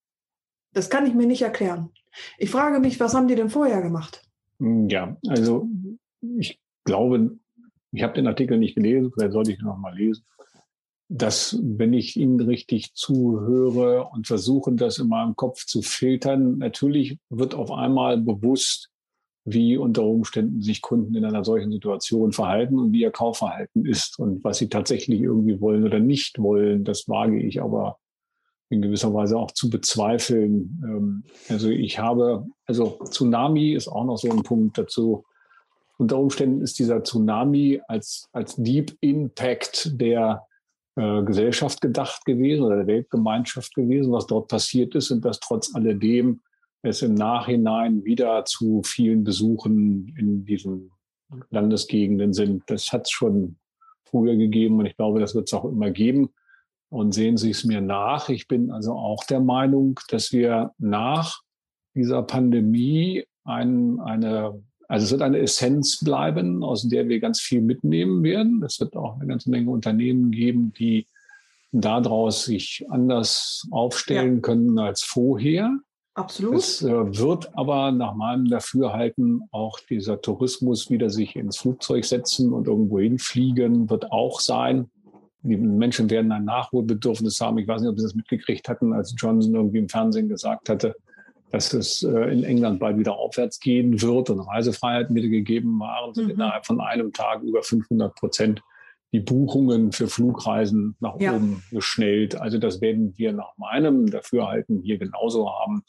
S1: Das kann ich mir nicht erklären. Ich frage mich, was haben die denn vorher gemacht?
S3: Ja, also ich glaube, ich habe den Artikel nicht gelesen, vielleicht sollte ich ihn noch mal lesen, dass, wenn ich Ihnen richtig zuhöre und versuche, das in meinem Kopf zu filtern, natürlich wird auf einmal bewusst, wie unter Umständen sich Kunden in einer solchen Situation verhalten und wie ihr Kaufverhalten ist und was sie tatsächlich irgendwie wollen oder nicht wollen. Das wage ich aber in gewisser Weise auch zu bezweifeln. Also ich habe, also Tsunami ist auch noch so ein Punkt dazu. Unter Umständen ist dieser Tsunami als, als Deep Impact der äh, Gesellschaft gedacht gewesen oder der Weltgemeinschaft gewesen, was dort passiert ist, und dass trotz alledem es im Nachhinein wieder zu vielen Besuchen in diesen Landesgegenden sind. Das hat es schon früher gegeben und ich glaube, das wird es auch immer geben. Und sehen Sie es mir nach. Ich bin also auch der Meinung, dass wir nach dieser Pandemie ein, eine, also es wird eine Essenz bleiben, aus der wir ganz viel mitnehmen werden. Es wird auch eine ganze Menge Unternehmen geben, die daraus sich anders aufstellen ja. können als vorher.
S1: Absolut.
S3: Es äh, wird aber nach meinem Dafürhalten auch dieser Tourismus wieder sich ins Flugzeug setzen und irgendwo hinfliegen, wird auch sein. Die Menschen werden ein Nachholbedürfnis haben. Ich weiß nicht, ob Sie das mitgekriegt hatten, als Johnson irgendwie im Fernsehen gesagt hatte, dass es äh, in England bald wieder aufwärts gehen wird und Reisefreiheiten wieder gegeben waren, sind mhm. innerhalb von einem Tag über fünfhundert Prozent die Buchungen für Flugreisen nach ja. oben geschnellt. Also das werden wir nach meinem Dafürhalten hier genauso haben.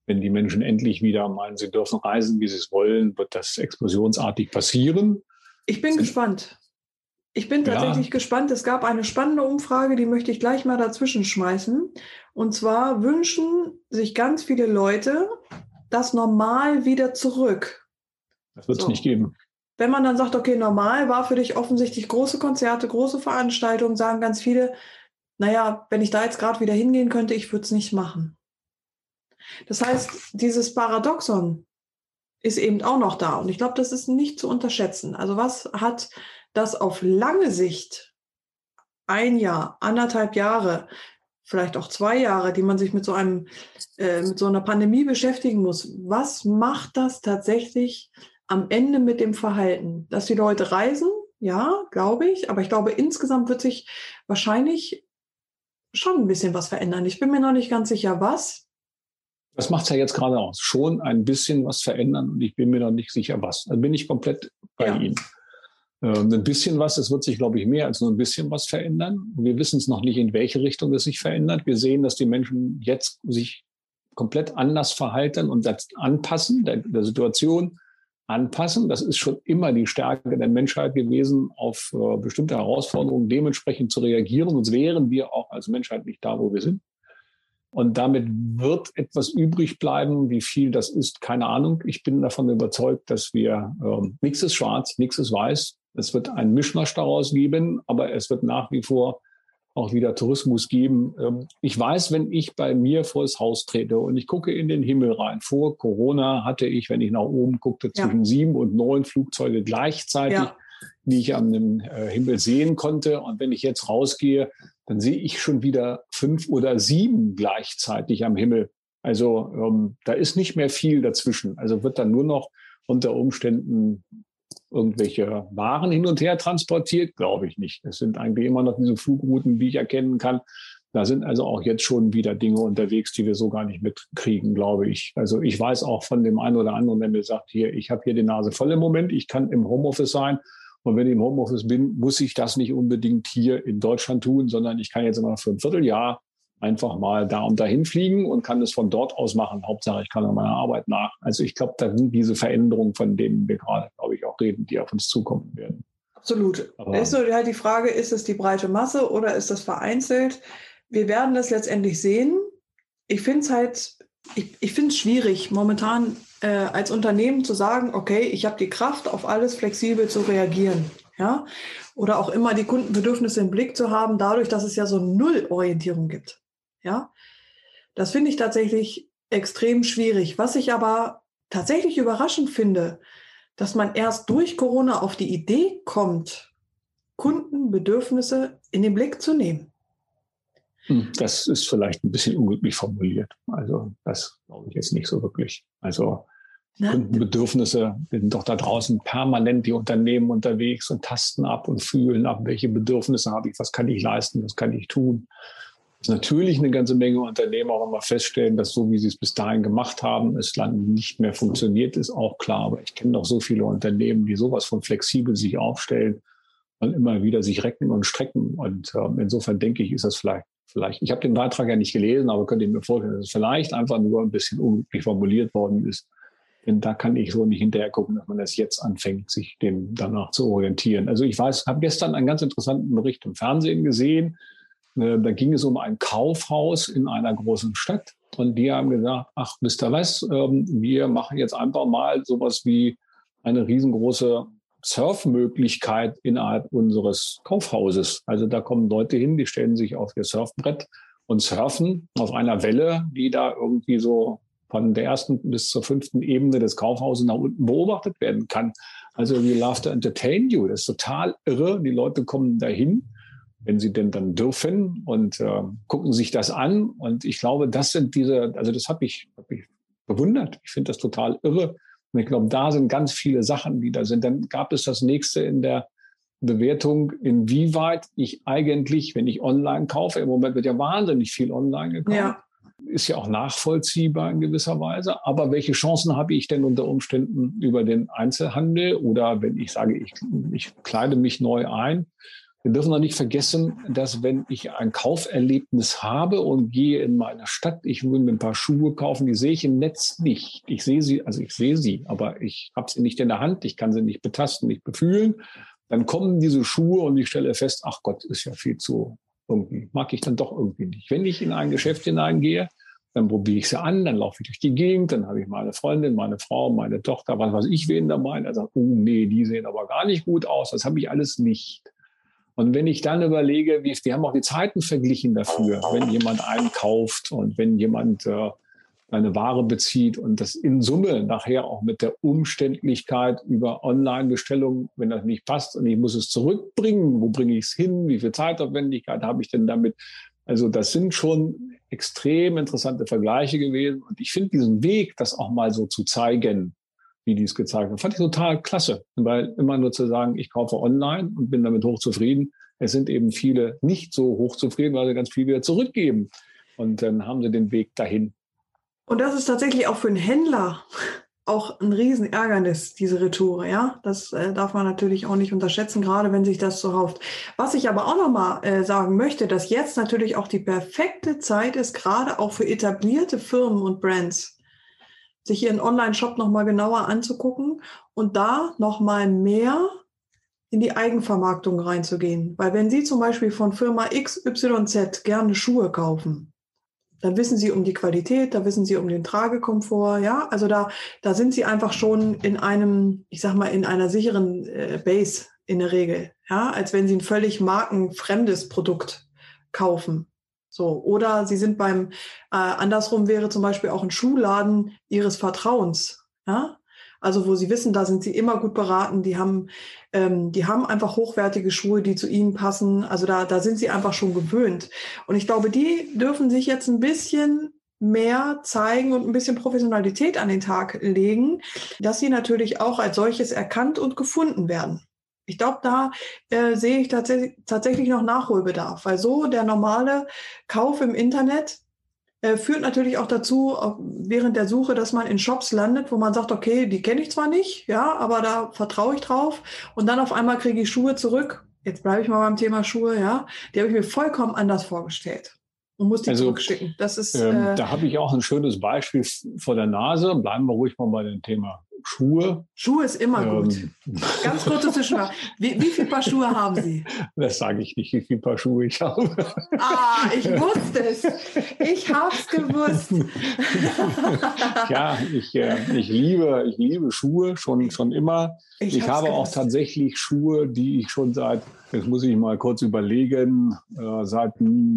S3: wenn die Menschen endlich wieder meinen, sie dürfen reisen, wie sie es wollen, wird das explosionsartig passieren.
S1: Ich bin gespannt. Ich bin tatsächlich ja. gespannt. Es gab eine spannende Umfrage, die möchte ich gleich mal dazwischen schmeißen. Und zwar wünschen sich ganz viele Leute das Normal wieder zurück.
S3: Das wird es
S1: so.
S3: nicht geben.
S1: Wenn man dann sagt, okay, normal war für dich offensichtlich große Konzerte, große Veranstaltungen, sagen ganz viele, naja, wenn ich da jetzt gerade wieder hingehen könnte, ich würde es nicht machen. Das heißt, dieses Paradoxon ist eben auch noch da. Und ich glaube, das ist nicht zu unterschätzen. Also was hat das auf lange Sicht, ein Jahr, anderthalb Jahre, vielleicht auch zwei Jahre, die man sich mit so einem, äh, mit so einer Pandemie beschäftigen muss, was macht das tatsächlich am Ende mit dem Verhalten? Dass die Leute reisen, ja, glaube ich, aber ich glaube, insgesamt wird sich wahrscheinlich schon ein bisschen was verändern. Ich bin mir noch nicht ganz sicher, was.
S3: Das macht es ja jetzt gerade aus. Schon ein bisschen was verändern und ich bin mir noch nicht sicher, was. Da bin ich komplett bei ja. Ihnen. Ähm, ein bisschen was, es wird sich, glaube ich, mehr als nur ein bisschen was verändern. Wir wissen es noch nicht, in welche Richtung es sich verändert. Wir sehen, dass die Menschen jetzt sich komplett anders verhalten und das anpassen, der, der Situation anpassen. Das ist schon immer die Stärke der Menschheit gewesen, auf äh, bestimmte Herausforderungen dementsprechend zu reagieren. Sonst wären wir auch als Menschheit nicht da, wo wir sind. Und damit wird etwas übrig bleiben. Wie viel das ist, keine Ahnung. Ich bin davon überzeugt, dass wir, äh, nichts ist schwarz, nichts ist weiß. Es wird einen Mischmasch daraus geben, aber es wird nach wie vor auch wieder Tourismus geben. Ähm, ich weiß, wenn ich bei mir vor das Haus trete und ich gucke in den Himmel rein. Vor Corona hatte ich, wenn ich nach oben guckte, ja. zwischen sieben und neun Flugzeuge gleichzeitig, ja. die ich am äh, Himmel sehen konnte. Und wenn ich jetzt rausgehe, dann sehe ich schon wieder fünf oder sieben gleichzeitig am Himmel. Also ähm, da ist nicht mehr viel dazwischen. Also wird dann nur noch unter Umständen irgendwelche Waren hin und her transportiert? Glaube ich nicht. Es sind eigentlich immer noch diese Flugrouten, die ich erkennen kann. Da sind also auch jetzt schon wieder Dinge unterwegs, die wir so gar nicht mitkriegen, glaube ich. Also ich weiß auch von dem einen oder anderen, der mir sagt, hier, ich habe hier die Nase voll im Moment, ich kann im Homeoffice sein. Und wenn ich im Homeoffice bin, muss ich das nicht unbedingt hier in Deutschland tun, sondern ich kann jetzt immer für ein Vierteljahr einfach mal da und dahin fliegen und kann es von dort aus machen. Hauptsache, ich kann an meiner Arbeit nach. Also ich glaube, da sind diese Veränderungen, von denen wir gerade, glaube ich, auch reden, die auf uns zukommen werden.
S1: Absolut. Aber ist so halt die Frage, ist es die breite Masse oder ist das vereinzelt? Wir werden das letztendlich sehen. Ich finde es halt, ich, ich finde es schwierig, momentan äh, als Unternehmen zu sagen, okay, ich habe die Kraft, auf alles flexibel zu reagieren. Ja? Oder auch immer die Kundenbedürfnisse im Blick zu haben, dadurch, dass es ja so Nullorientierung gibt. Ja, das finde ich tatsächlich extrem schwierig. Was ich aber tatsächlich überraschend finde, dass man erst durch Corona auf die Idee kommt, Kundenbedürfnisse in den Blick zu nehmen.
S3: Das ist vielleicht ein bisschen unglücklich formuliert. Also das glaube ich jetzt nicht so wirklich. Also Na, Kundenbedürfnisse sind doch da draußen permanent die Unternehmen unterwegs und tasten ab und fühlen ab, welche Bedürfnisse habe ich, was kann ich leisten, was kann ich tun. Natürlich eine ganze Menge Unternehmen auch immer feststellen, dass so, wie sie es bis dahin gemacht haben, es dann nicht mehr funktioniert, ist auch klar. Aber ich kenne doch so viele Unternehmen, die sowas von flexibel sich aufstellen und immer wieder sich recken und strecken. Und äh, insofern denke ich, ist das vielleicht, vielleicht, ich habe den Beitrag ja nicht gelesen, aber könnte ich mir vorstellen, dass es vielleicht einfach nur ein bisschen unglücklich formuliert worden ist. Denn da kann ich so nicht hinterher gucken, dass man das jetzt anfängt, sich dem danach zu orientieren. Also ich weiß, habe gestern einen ganz interessanten Bericht im Fernsehen gesehen. Da ging es um ein Kaufhaus in einer großen Stadt und die haben gesagt, ach, wisst ihr was, wir machen jetzt einfach mal sowas wie eine riesengroße Surfmöglichkeit innerhalb unseres Kaufhauses. Also da kommen Leute hin, die stellen sich auf ihr Surfbrett und surfen auf einer Welle, die da irgendwie so von der ersten bis zur fünften Ebene des Kaufhauses nach unten beobachtet werden kann. Also we love to entertain you. Das ist total irre. Die Leute kommen dahin, wenn sie denn dann dürfen und äh, gucken sich das an. Und ich glaube, das sind diese, also das habe ich, hab ich bewundert. Ich finde das total irre. Und ich glaube, da sind ganz viele Sachen, die da sind. Dann gab es das nächste in der Bewertung, inwieweit ich eigentlich, wenn ich online kaufe, im Moment wird ja wahnsinnig viel online gekauft, ja. Ist ja auch nachvollziehbar in gewisser Weise. Aber welche Chancen habe ich denn unter Umständen über den Einzelhandel? Oder wenn ich sage, ich, ich kleide mich neu ein, wir dürfen noch nicht vergessen, dass wenn ich ein Kauferlebnis habe und gehe in meine Stadt, ich will mir ein paar Schuhe kaufen, die sehe ich im Netz nicht. Ich sehe sie, also ich sehe sie, aber ich habe sie nicht in der Hand, ich kann sie nicht betasten, nicht befühlen. Dann kommen diese Schuhe und ich stelle fest, ach Gott, ist ja viel zu, irgendwie mag ich dann doch irgendwie nicht. Wenn ich in ein Geschäft hineingehe, dann probiere ich sie an, dann laufe ich durch die Gegend, dann habe ich meine Freundin, meine Frau, meine Tochter, was weiß ich, wen dabei. Er sagt, oh nee, die sehen aber gar nicht gut aus, das habe ich alles nicht. Und wenn ich dann überlege, wie, wir haben auch die Zeiten verglichen dafür, wenn jemand einkauft und wenn jemand äh, eine Ware bezieht und das in Summe nachher auch mit der Umständlichkeit über Online-Bestellungen, wenn das nicht passt und ich muss es zurückbringen, wo bringe ich es hin, wie viel Zeitaufwendigkeit habe ich denn damit? Also das sind schon extrem interessante Vergleiche gewesen. Und ich finde diesen Weg, das auch mal so zu zeigen, wie die es gezeigt haben, fand ich total klasse. Weil immer nur zu sagen, ich kaufe online und bin damit hochzufrieden. Es sind eben viele nicht so hochzufrieden, weil sie ganz viel wieder zurückgeben. Und dann haben sie den Weg dahin.
S1: Und das ist tatsächlich auch für einen Händler auch ein Riesenärgernis, diese Retoure, ja. Das äh, darf man natürlich auch nicht unterschätzen, gerade wenn sich das so hauft. Was ich aber auch nochmal äh, sagen möchte, dass jetzt natürlich auch die perfekte Zeit ist, gerade auch für etablierte Firmen und Brands, sich ihren Online-Shop nochmal genauer anzugucken und da nochmal mehr in die Eigenvermarktung reinzugehen. Weil wenn Sie zum Beispiel von Firma X Y Z gerne Schuhe kaufen, dann wissen Sie um die Qualität, da wissen Sie um den Tragekomfort, ja. Also da, da sind Sie einfach schon in einem, ich sag mal, in einer sicheren äh, Base in der Regel, ja, als wenn Sie ein völlig markenfremdes Produkt kaufen. So, oder Sie sind beim, äh, andersrum wäre zum Beispiel auch ein Schuhladen Ihres Vertrauens, ja. Also wo Sie wissen, da sind Sie immer gut beraten, die haben, ähm, die haben einfach hochwertige Schuhe, die zu Ihnen passen. Also da, da sind Sie einfach schon gewöhnt. Und ich glaube, die dürfen sich jetzt ein bisschen mehr zeigen und ein bisschen Professionalität an den Tag legen, dass sie natürlich auch als solches erkannt und gefunden werden. Ich glaube, da äh, sehe ich tats- tatsächlich noch Nachholbedarf, weil so der normale Kauf im Internet Äh, führt natürlich auch dazu, auch während der Suche, dass man in Shops landet, wo man sagt, okay, die kenne ich zwar nicht, ja, aber da vertraue ich drauf. Und dann auf einmal kriege ich Schuhe zurück. Jetzt bleibe ich mal beim Thema Schuhe, ja. Die habe ich mir vollkommen anders vorgestellt und muss die also, zurückschicken. Das ist,
S3: ähm,
S1: äh,
S3: da habe ich auch ein schönes Beispiel vor der Nase. Bleiben wir ruhig mal bei dem Thema Schuhe.
S1: Schuhe ist immer
S3: ähm,
S1: gut. Ganz kurze Zwischenfrage. Wie, wie viele Paar Schuhe haben Sie?
S3: Das sage ich nicht, wie viele Paar Schuhe ich habe.
S1: Ah, ich wusste es. Ich habe es gewusst.
S3: Ja, ich, äh, ich, liebe, ich liebe Schuhe schon, schon immer. Ich, ich habe gewusst. Auch tatsächlich Schuhe, die ich schon seit, jetzt muss ich mal kurz überlegen, äh, seit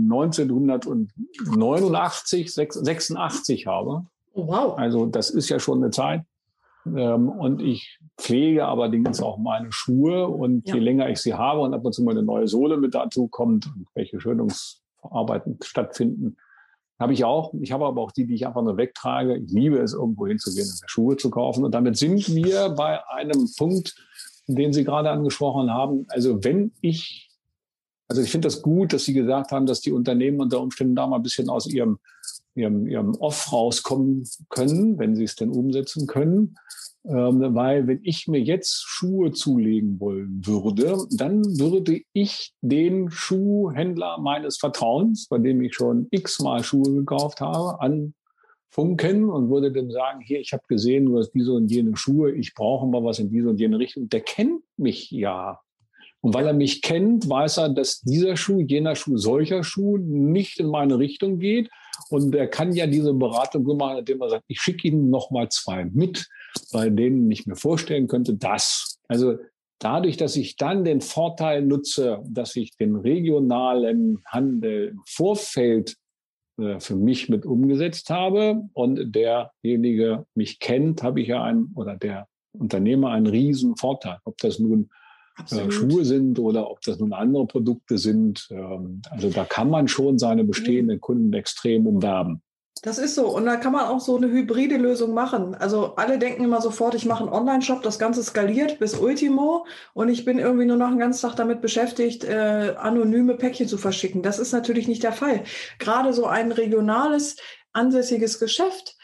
S3: neunzehnhundertneunundachtzig, sechsundachtzig habe.
S1: Oh, wow.
S3: Also das ist ja schon eine Zeit. Ähm, und ich pflege allerdings auch meine Schuhe. Und ja. je länger ich sie habe und ab und zu mal eine neue Sohle mit dazu kommt und welche Schönungsarbeiten stattfinden, habe ich auch. Ich habe aber auch die, die ich einfach nur wegtrage. Ich liebe es, irgendwo hinzugehen und Schuhe zu kaufen. Und damit sind wir bei einem Punkt, den Sie gerade angesprochen haben. Also wenn ich, also ich finde das gut, dass Sie gesagt haben, dass die Unternehmen unter Umständen da mal ein bisschen aus ihrem ihrem, ihrem Off rauskommen können, wenn sie es denn umsetzen können. Ähm, weil wenn ich mir jetzt Schuhe zulegen wollen würde, dann würde ich den Schuhhändler meines Vertrauens, bei dem ich schon x-mal Schuhe gekauft habe, anfunken und würde dem sagen, hier, ich habe gesehen, du hast diese und jene Schuhe, ich brauche mal was in diese und jene Richtung. Der kennt mich ja. Und weil er mich kennt, weiß er, dass dieser Schuh, jener Schuh, solcher Schuh nicht in meine Richtung geht. Und er kann ja diese Beratung so machen, indem er sagt, ich schicke Ihnen noch mal zwei mit, bei denen ich mir vorstellen könnte, das. Also dadurch, dass ich dann den Vorteil nutze, dass ich den regionalen Handel im Vorfeld äh, für mich mit umgesetzt habe und derjenige mich kennt, habe ich ja einen, oder der Unternehmer einen riesen Vorteil. Ob das nun Absolut. Schuhe sind oder ob das nun andere Produkte sind. Also da kann man schon seine bestehenden Kunden extrem umwerben.
S1: Das ist so. Und da kann man auch so eine hybride Lösung machen. Also alle denken immer sofort, ich mache einen Online-Shop, das Ganze skaliert bis Ultimo und ich bin irgendwie nur noch einen ganzen Tag damit beschäftigt, äh, anonyme Päckchen zu verschicken. Das ist natürlich nicht der Fall. Gerade so ein regionales, ansässiges Geschäft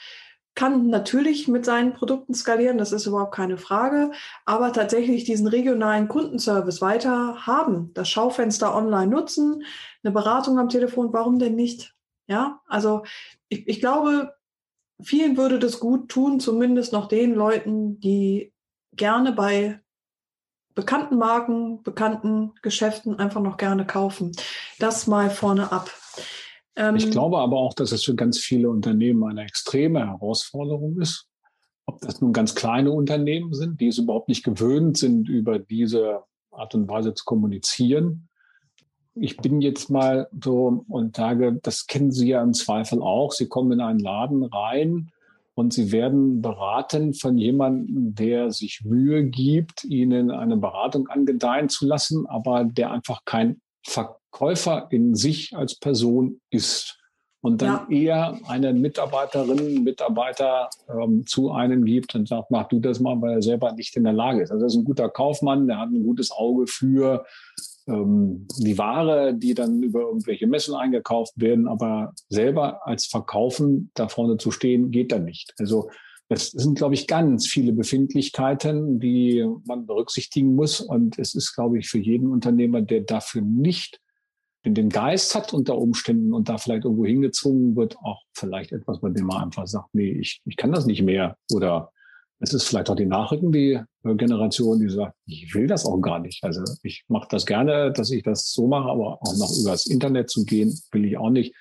S1: kann natürlich mit seinen Produkten skalieren, das ist überhaupt keine Frage, aber tatsächlich diesen regionalen Kundenservice weiter haben, das Schaufenster online nutzen, eine Beratung am Telefon, warum denn nicht? Ja, also ich, ich glaube, vielen würde das gut tun, zumindest noch den Leuten, die gerne bei bekannten Marken, bekannten Geschäften einfach noch gerne kaufen. Das mal vorne ab.
S3: Ich glaube aber auch, dass es für ganz viele Unternehmen eine extreme Herausforderung ist. Ob das nun ganz kleine Unternehmen sind, die es überhaupt nicht gewöhnt sind, über diese Art und Weise zu kommunizieren. Ich bin jetzt mal so und sage, das kennen Sie ja im Zweifel auch. Sie kommen in einen Laden rein und Sie werden beraten von jemandem, der sich Mühe gibt, Ihnen eine Beratung angedeihen zu lassen, aber der einfach kein Verkäufer in sich als Person ist und dann ja. eher eine Mitarbeiterin, Mitarbeiter ähm, zu einem gibt und sagt, mach du das mal, weil er selber nicht in der Lage ist. Also das ist ein guter Kaufmann, der hat ein gutes Auge für ähm, die Ware, die dann über irgendwelche Messen eingekauft werden, aber selber als Verkaufen da vorne zu stehen, geht dann nicht. Also das sind, glaube ich, ganz viele Befindlichkeiten, die man berücksichtigen muss. Und es ist, glaube ich, für jeden Unternehmer, der dafür nicht in den Geist hat unter Umständen und da vielleicht irgendwo hingezwungen wird, auch vielleicht etwas, bei dem man einfach sagt, nee, ich, ich kann das nicht mehr. Oder es ist vielleicht auch die nachrückende Generation, die sagt, ich will das auch gar nicht. Also ich mache das gerne, dass ich das so mache, aber auch noch übers Internet zu gehen, will ich auch nicht.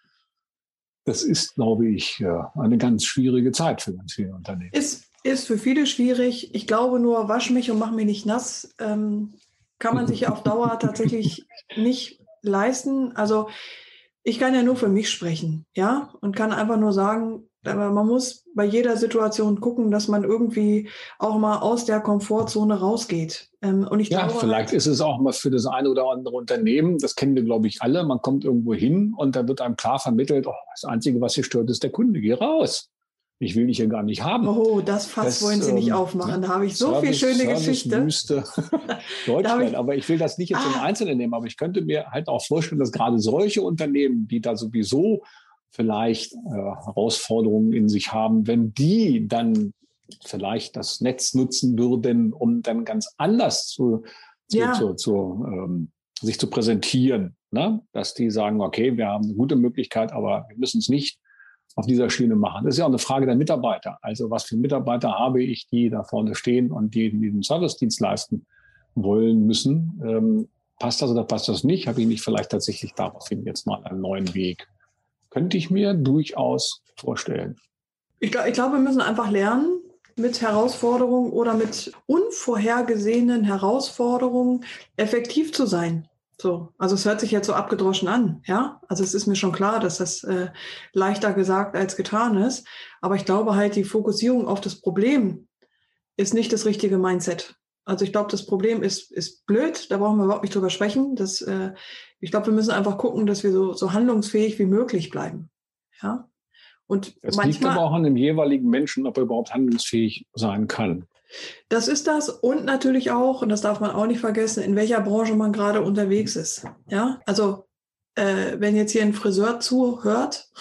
S3: Das ist, glaube ich, eine ganz schwierige Zeit für ganz viele Unternehmen.
S1: Ist, ist für viele schwierig. Ich glaube nur, wasch mich und mach mich nicht nass, ähm, kann man sich auf Dauer tatsächlich nicht leisten. Also ich kann ja nur für mich sprechen, ja, und kann einfach nur sagen, aber man muss bei jeder Situation gucken, dass man irgendwie auch mal aus der Komfortzone rausgeht. Ähm, und ich
S3: ja,
S1: glaube,
S3: vielleicht ist es auch mal für das eine oder andere Unternehmen, das kennen wir, glaube ich, alle, man kommt irgendwo hin und da wird einem klar vermittelt, oh, das Einzige, was hier stört, ist der Kunde, geh raus. Ich will dich hier gar nicht haben.
S1: Oh, das Fass das, wollen Sie nicht ähm, aufmachen. Da habe ich so Service, viel schöne Geschichte.
S3: Wüste Deutschland. Ich, aber ich will das nicht jetzt ah. im Einzelnen nehmen. Aber ich könnte mir halt auch vorstellen, dass gerade solche Unternehmen, die da sowieso vielleicht äh, Herausforderungen in sich haben, wenn die dann vielleicht das Netz nutzen würden, um dann ganz anders zu, zu, ja. zu, zu ähm, sich zu präsentieren. Ne? Dass die sagen, okay, wir haben eine gute Möglichkeit, aber wir müssen es nicht auf dieser Schiene machen. Das ist ja auch eine Frage der Mitarbeiter. Also was für Mitarbeiter habe ich, die da vorne stehen und die diesen Servicedienst leisten wollen müssen? Ähm, passt das oder passt das nicht? Habe ich nicht vielleicht tatsächlich daraufhin jetzt mal einen neuen Weg? Könnte ich mir durchaus vorstellen.
S1: Ich, ich glaube, wir müssen einfach lernen, mit Herausforderungen oder mit unvorhergesehenen Herausforderungen effektiv zu sein. So, also es hört sich jetzt so abgedroschen an, ja. Also es ist mir schon klar, dass das äh, leichter gesagt als getan ist. Aber ich glaube halt, die Fokussierung auf das Problem ist nicht das richtige Mindset. Also ich glaube, das Problem ist ist blöd. Da brauchen wir überhaupt nicht drüber sprechen. Das, äh, ich glaube, wir müssen einfach gucken, dass wir so so handlungsfähig wie möglich bleiben, ja. Und
S3: es
S1: manchmal
S3: liegt aber auch an dem jeweiligen Menschen, ob er überhaupt handlungsfähig sein kann.
S1: Das ist das und natürlich auch, und das darf man auch nicht vergessen, in welcher Branche man gerade unterwegs ist. Ja, also äh, wenn jetzt hier ein Friseur zuhört,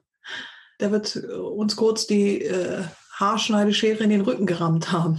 S1: der wird uns kurz die äh, Haarschneideschere in den Rücken gerammt haben.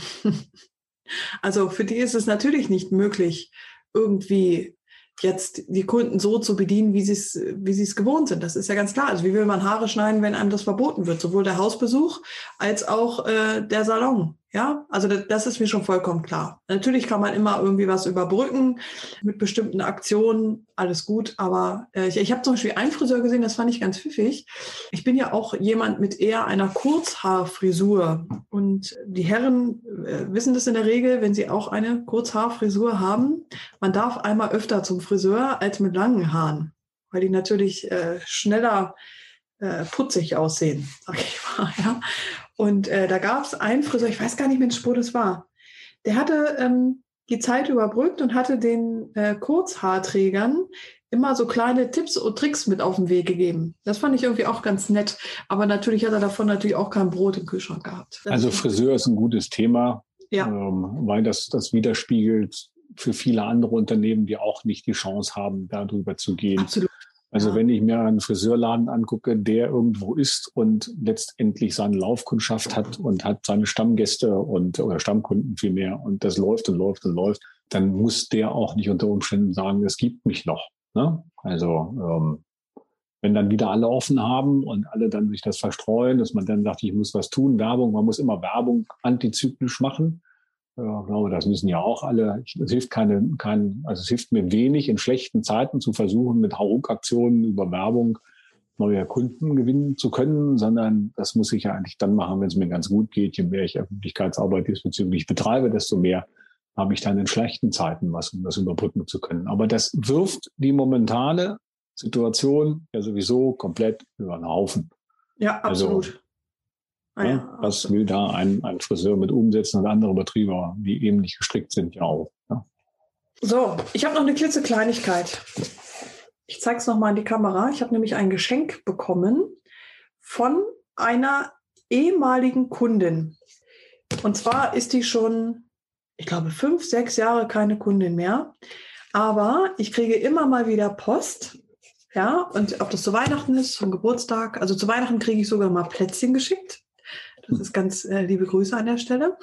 S1: Also für die ist es natürlich nicht möglich, irgendwie jetzt die Kunden so zu bedienen, wie sie es wie sie es gewohnt sind. Das ist ja ganz klar. Also wie will man Haare schneiden, wenn einem das verboten wird? Sowohl der Hausbesuch als auch äh, der Salon. Ja, also das, das ist mir schon vollkommen klar. Natürlich kann man immer irgendwie was überbrücken mit bestimmten Aktionen, alles gut. Aber äh, ich, ich habe zum Beispiel einen Friseur gesehen, das fand ich ganz pfiffig. Ich bin ja auch jemand mit eher einer Kurzhaarfrisur. Und die Herren äh, wissen das in der Regel, wenn sie auch eine Kurzhaarfrisur haben. Man darf einmal öfter zum Friseur als mit langen Haaren, weil die natürlich äh, schneller äh, putzig aussehen, sag ich mal. Ja. Und äh, da gab es einen Friseur, ich weiß gar nicht mehr, wo das war. Der hatte ähm, die Zeit überbrückt und hatte den äh, Kurzhaarträgern immer so kleine Tipps und Tricks mit auf den Weg gegeben. Das fand ich irgendwie auch ganz nett. Aber natürlich hat er davon natürlich auch kein Brot im Kühlschrank gehabt. Das
S3: also Friseur ist ein gutes Thema,
S1: ja.
S3: ähm, weil das, das widerspiegelt für viele andere Unternehmen, die auch nicht die Chance haben, darüber zu gehen.
S1: Absolut.
S3: Also
S1: ja.
S3: wenn ich mir einen Friseurladen angucke, der irgendwo ist und letztendlich seine Laufkundschaft hat und hat seine Stammgäste und oder Stammkunden vielmehr und das läuft und läuft und läuft, dann muss der auch nicht unter Umständen sagen, es gibt mich noch. Ne? Also ähm, wenn dann wieder alle offen haben und alle dann sich das verstreuen, dass man dann sagt, ich muss was tun, Werbung, man muss immer Werbung antizyklisch machen. Ja, ich glaube, das müssen ja auch alle. Es hilft keine, kein, also es hilft mir wenig, in schlechten Zeiten zu versuchen, mit Hauruck-Aktionen über Werbung neue Kunden gewinnen zu können, sondern das muss ich ja eigentlich dann machen, wenn es mir ganz gut geht. Je mehr ich Öffentlichkeitsarbeit diesbezüglich betreibe, desto mehr habe ich dann in schlechten Zeiten was, um das überbrücken zu können. Aber das wirft die momentane Situation ja sowieso komplett über den Haufen.
S1: Ja, absolut.
S3: Also,
S1: ah, ja,
S3: ja, was
S1: absolut.
S3: will da ein, ein Friseur mit Umsätzen und andere Betriebe, die eben nicht gestrickt sind, ja auch. Ja.
S1: So, ich habe noch eine klitzekleinigkeit. Ich zeige es nochmal in die Kamera. Ich habe nämlich ein Geschenk bekommen von einer ehemaligen Kundin. Und zwar ist die schon, ich glaube, fünf, sechs Jahre keine Kundin mehr. Aber ich kriege immer mal wieder Post. Ja, und ob das zu Weihnachten ist, zum Geburtstag. Also zu Weihnachten kriege ich sogar mal Plätzchen geschickt. Das ist ganz äh, liebe Grüße an der Stelle.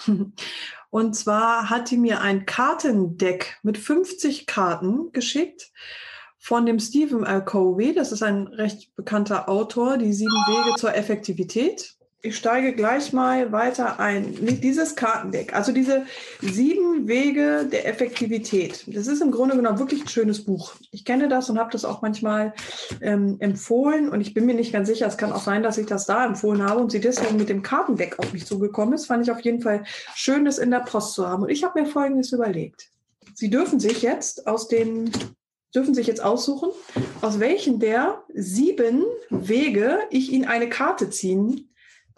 S1: Und zwar hat die mir ein Kartendeck mit fünfzig Karten geschickt von dem Stephen R. Covey. Das ist ein recht bekannter Autor, die sieben Wege zur Effektivität. Ich steige gleich mal weiter ein. Dieses Kartendeck, also diese sieben Wege der Effektivität, das ist im Grunde genommen wirklich ein schönes Buch. Ich kenne das und habe das auch manchmal ähm, empfohlen und ich bin mir nicht ganz sicher, es kann auch sein, dass ich das da empfohlen habe und sie deswegen mit dem Kartendeck auf mich zugekommen ist. Fand ich auf jeden Fall schön, das in der Post zu haben. Und ich habe mir Folgendes überlegt. Sie dürfen sich jetzt aus den, dürfen sich jetzt aussuchen, aus welchen der sieben Wege ich Ihnen eine Karte ziehen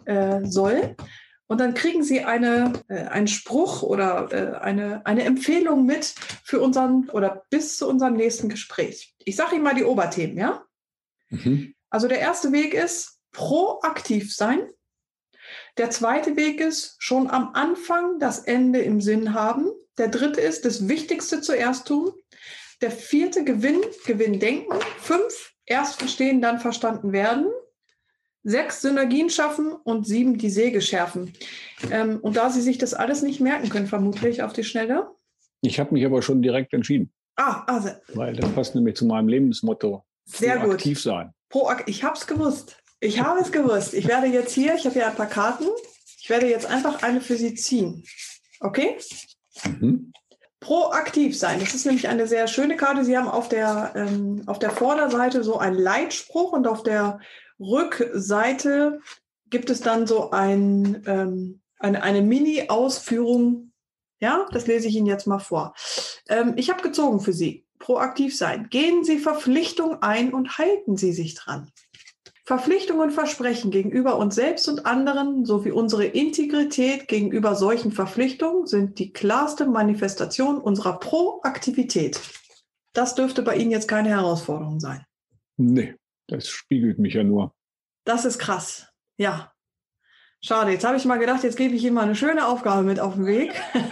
S1: soll. Und dann kriegen Sie eine, äh, einen Spruch oder äh, eine, eine Empfehlung mit für unseren oder bis zu unserem nächsten Gespräch. Ich sage Ihnen mal die Oberthemen, ja?
S3: Mhm.
S1: Also der erste Weg ist proaktiv sein. Der zweite Weg ist schon am Anfang das Ende im Sinn haben. Der dritte ist das Wichtigste zuerst tun. Der vierte Gewinn, Gewinn denken. Fünf, erst verstehen, dann verstanden werden. Sechs, Synergien schaffen und sieben, die Säge schärfen. Ähm, und da Sie sich das alles nicht merken können, vermutlich auf die Schnelle.
S3: Ich habe mich aber schon direkt entschieden.
S1: Ah, also.
S3: Weil das passt nämlich zu meinem Lebensmotto.
S1: Sehr gut.
S3: Aktiv sein.
S1: Proak- ich habe es gewusst. Ich habe es gewusst. Ich werde jetzt hier, ich habe hier ein paar Karten. Ich werde jetzt einfach eine für Sie ziehen. Okay?
S3: Mhm.
S1: Proaktiv sein. Das ist nämlich eine sehr schöne Karte. Sie haben auf der, ähm, auf der Vorderseite so einen Leitspruch und auf der Rückseite gibt es dann so ein, ähm, eine, eine Mini-Ausführung. Ja, das lese ich Ihnen jetzt mal vor. Ähm, ich habe gezogen für Sie. Proaktiv sein. Gehen Sie Verpflichtung ein und halten Sie sich dran. Verpflichtungen und Versprechen gegenüber uns selbst und anderen sowie unsere Integrität gegenüber solchen Verpflichtungen sind die klarste Manifestation unserer Proaktivität. Das dürfte bei Ihnen jetzt keine Herausforderung sein.
S3: Nee, das spiegelt mich ja nur.
S1: Das ist krass. Ja. Schade, jetzt habe ich mal gedacht, jetzt gebe ich Ihnen mal eine schöne Aufgabe mit auf den Weg.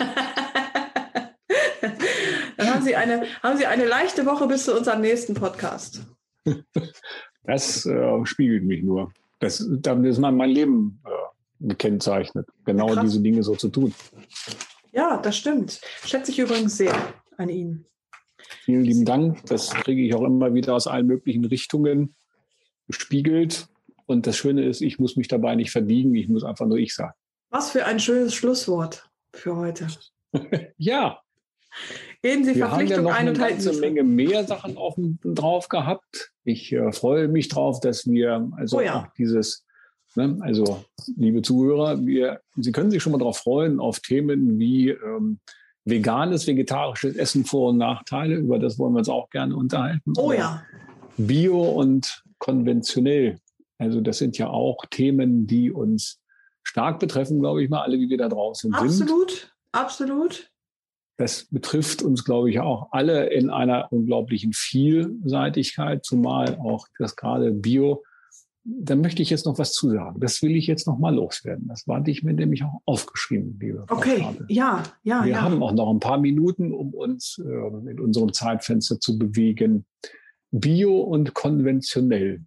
S1: Dann haben Sie eine, haben Sie eine leichte Woche bis zu unserem nächsten Podcast.
S3: Das äh, spiegelt mich nur. Das, damit ist mein, mein Leben äh, gekennzeichnet, genau
S1: Ja,
S3: diese Dinge so zu tun.
S1: Ja, das stimmt. Schätze ich übrigens sehr an Ihnen.
S3: Vielen lieben Dank. Das kriege ich auch immer wieder aus allen möglichen Richtungen gespiegelt. Und das Schöne ist, ich muss mich dabei nicht verbiegen, ich muss einfach nur ich sein.
S1: Was für ein schönes Schlusswort für heute.
S3: Ja.
S1: Gehen Sie
S3: Wir haben ja
S1: Verpflichtung
S3: noch
S1: ein
S3: eine
S1: und halten
S3: ganze
S1: Sie
S3: Menge mehr Sachen offen drauf gehabt. Ich äh, freue mich drauf, dass wir also
S1: Oh ja.
S3: auch dieses, ne, also liebe Zuhörer, wir, Sie können sich schon mal darauf freuen, auf Themen wie ähm, veganes, vegetarisches Essen, Vor- und Nachteile. Über das wollen wir uns auch gerne unterhalten.
S1: Oh
S3: Aber
S1: ja.
S3: Bio und konventionell. Also das sind ja auch Themen, die uns stark betreffen, glaube ich mal, alle, wie wir da draußen sind.
S1: Absolut, absolut.
S3: Das betrifft uns, glaube ich, auch alle in einer unglaublichen Vielseitigkeit, zumal auch das gerade Bio. Da möchte ich jetzt noch was zu sagen. Das will ich jetzt noch mal loswerden. Das hatte ich mir nämlich auch aufgeschrieben, liebe Frau
S1: Okay,
S3: Scharpe.
S1: ja, ja,
S3: Wir
S1: ja.
S3: haben auch noch ein paar Minuten, um uns äh, in unserem Zeitfenster zu bewegen. Bio und konventionell.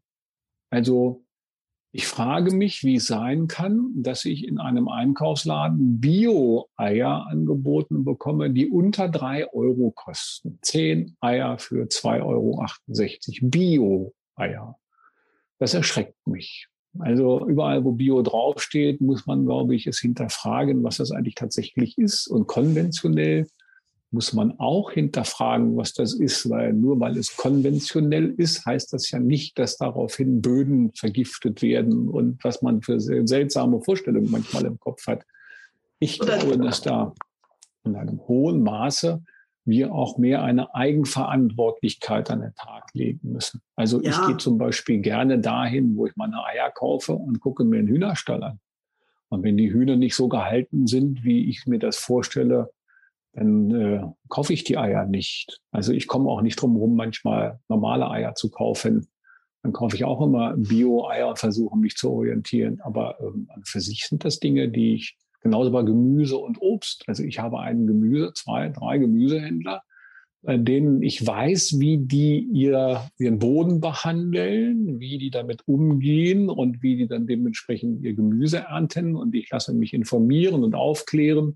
S3: Also ich frage mich, wie es sein kann, dass ich in einem Einkaufsladen Bio-Eier angeboten bekomme, die unter drei Euro kosten. Zehn Eier für zwei Euro achtundsechzig. Bio-Eier. Das erschreckt mich. Also überall, wo Bio draufsteht, muss man, glaube ich, es hinterfragen, was das eigentlich tatsächlich ist. Und konventionell muss man auch hinterfragen, was das ist, weil nur weil es konventionell ist, heißt das ja nicht, dass daraufhin Böden vergiftet werden und was man für seltsame Vorstellungen manchmal im Kopf hat. Ich glaube, dass da in einem hohen Maße wir auch mehr eine Eigenverantwortlichkeit an den Tag legen müssen. Also ja. Ich gehe zum Beispiel gerne dahin, wo ich meine Eier kaufe und gucke mir einen Hühnerstall an. Und wenn die Hühner nicht so gehalten sind, wie ich mir das vorstelle, dann äh, kaufe ich die Eier nicht. Also ich komme auch nicht drum herum, manchmal normale Eier zu kaufen. Dann kaufe ich auch immer Bio-Eier und versuche mich zu orientieren. Aber ähm, für sich sind das Dinge, die ich, genauso bei Gemüse und Obst. Also ich habe einen Gemüse, zwei, drei Gemüsehändler, bei denen ich weiß, wie die ihr, ihren Boden behandeln, wie die damit umgehen und wie die dann dementsprechend ihr Gemüse ernten. Und ich lasse mich informieren und aufklären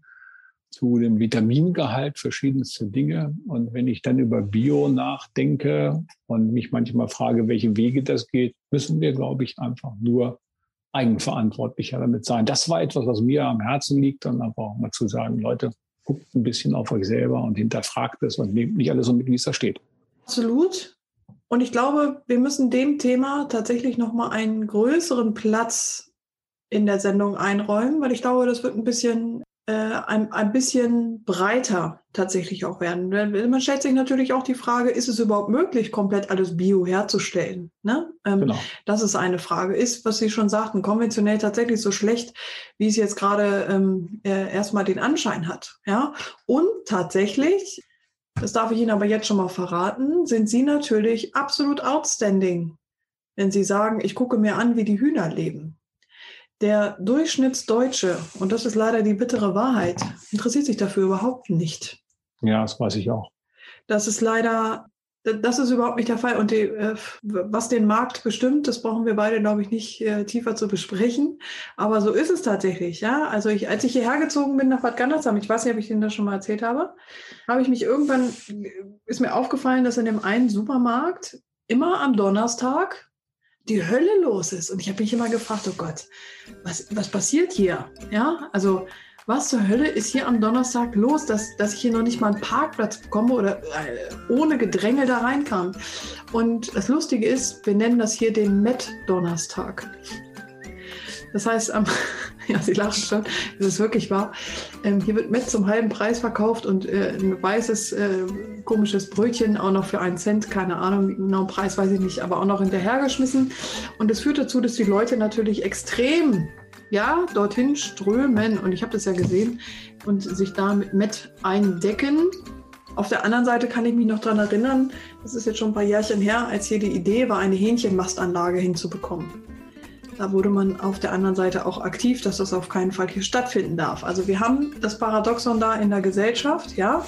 S3: zu dem Vitamingehalt, verschiedenste Dinge. Und wenn ich dann über Bio nachdenke und mich manchmal frage, welche Wege das geht, müssen wir, glaube ich, einfach nur eigenverantwortlicher damit sein. Das war etwas, was mir am Herzen liegt, dann einfach auch mal zu sagen, Leute, guckt ein bisschen auf euch selber und hinterfragt es und nehmt nicht alles so mit, wie es da steht.
S1: Absolut. Und ich glaube, wir müssen dem Thema tatsächlich nochmal einen größeren Platz in der Sendung einräumen, weil ich glaube, das wird ein bisschen Äh, ein, ein bisschen breiter tatsächlich auch werden. Man stellt sich natürlich auch die Frage, ist es überhaupt möglich, komplett alles Bio herzustellen? Ne? Ähm, genau. Das ist eine Frage. Ist, was Sie schon sagten, konventionell tatsächlich so schlecht, wie es jetzt gerade ähm, äh, erstmal den Anschein hat? Ja? Und tatsächlich, das darf ich Ihnen aber jetzt schon mal verraten, sind Sie natürlich absolut outstanding, wenn Sie sagen, ich gucke mir an, wie die Hühner leben. Der Durchschnittsdeutsche, und das ist leider die bittere Wahrheit, interessiert sich dafür überhaupt nicht.
S3: Ja, das weiß ich auch.
S1: Das ist leider, das ist überhaupt nicht der Fall. Und die, was den Markt bestimmt, das brauchen wir beide, glaube ich, nicht tiefer zu besprechen. Aber so ist es tatsächlich. Ja, also ich, als ich hierher gezogen bin nach Bad Gandersheim, ich weiß nicht, ob ich Ihnen das schon mal erzählt habe, habe ich mich irgendwann, ist mir aufgefallen, dass in dem einen Supermarkt immer am Donnerstag die Hölle los ist. Und ich habe mich immer gefragt, oh Gott, was, was passiert hier? Ja, also was zur Hölle ist hier am Donnerstag los, dass, dass ich hier noch nicht mal einen Parkplatz bekomme oder äh, ohne Gedränge da reinkam. Und das Lustige ist, wir nennen das hier den Met-Donnerstag. Das heißt, am, ja, Sie lachen schon, das ist wirklich wahr. Ähm, hier wird Met zum halben Preis verkauft und äh, ein weißes, äh, komisches Brötchen auch noch für einen Cent, keine Ahnung, den genauen Preis weiß ich nicht, aber auch noch hinterhergeschmissen. Und das führt dazu, dass die Leute natürlich extrem, ja, dorthin strömen. Und ich habe das ja gesehen und sich da mit Met eindecken. Auf der anderen Seite kann ich mich noch daran erinnern, das ist jetzt schon ein paar Jährchen her, als hier die Idee war, eine Hähnchenmastanlage hinzubekommen. Da wurde man auf der anderen Seite auch aktiv, dass das auf keinen Fall hier stattfinden darf. Also wir haben das Paradoxon da in der Gesellschaft, ja.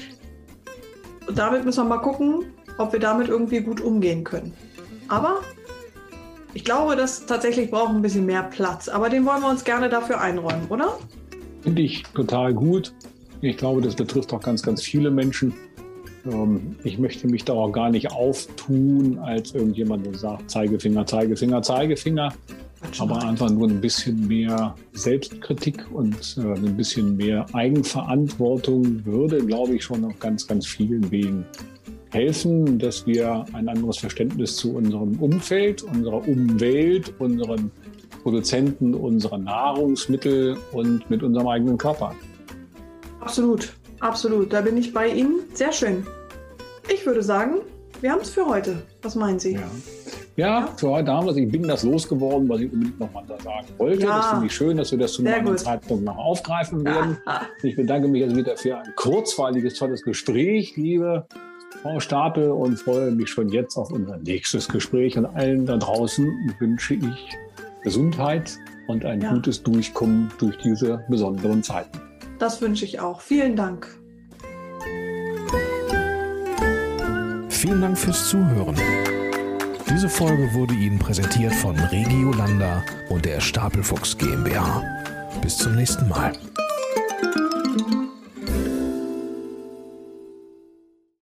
S1: Und damit müssen wir mal gucken, ob wir damit irgendwie gut umgehen können. Aber ich glaube, das tatsächlich braucht ein bisschen mehr Platz. Aber den wollen wir uns gerne dafür einräumen, oder?
S3: Finde ich total gut. Ich glaube, das betrifft auch ganz, ganz viele Menschen. Ich möchte mich da auch gar nicht auftun, als irgendjemand, der sagt, Zeigefinger, Zeigefinger, Zeigefinger. Aber einfach nur ein bisschen mehr Selbstkritik und äh, ein bisschen mehr Eigenverantwortung würde, glaube ich, schon auf ganz, ganz vielen Wegen helfen, dass wir ein anderes Verständnis zu unserem Umfeld, unserer Umwelt, unseren Produzenten, unserer Nahrungsmittel und mit unserem eigenen Körper haben.
S1: Absolut, absolut. Da bin ich bei Ihnen. Sehr schön. Ich würde sagen, wir haben es für heute. Was meinen Sie?
S3: Ja. Ja, für heute haben wir es. Ich bin das losgeworden, was ich unbedingt noch mal da sagen wollte. Ja. Das finde ich schön, dass wir das zu einem anderen Zeitpunkt noch aufgreifen werden. Ja. Ich bedanke mich also wieder für ein kurzweiliges, tolles Gespräch, liebe Frau Stapel, und freue mich schon jetzt auf unser nächstes Gespräch. Und allen da draußen wünsche ich Gesundheit und ein ja. gutes Durchkommen durch diese besonderen Zeiten.
S1: Das wünsche ich auch. Vielen Dank.
S2: Vielen Dank fürs Zuhören. Diese Folge wurde Ihnen präsentiert von Regiolanda und der Stapelfuchs GmbH. Bis zum nächsten Mal.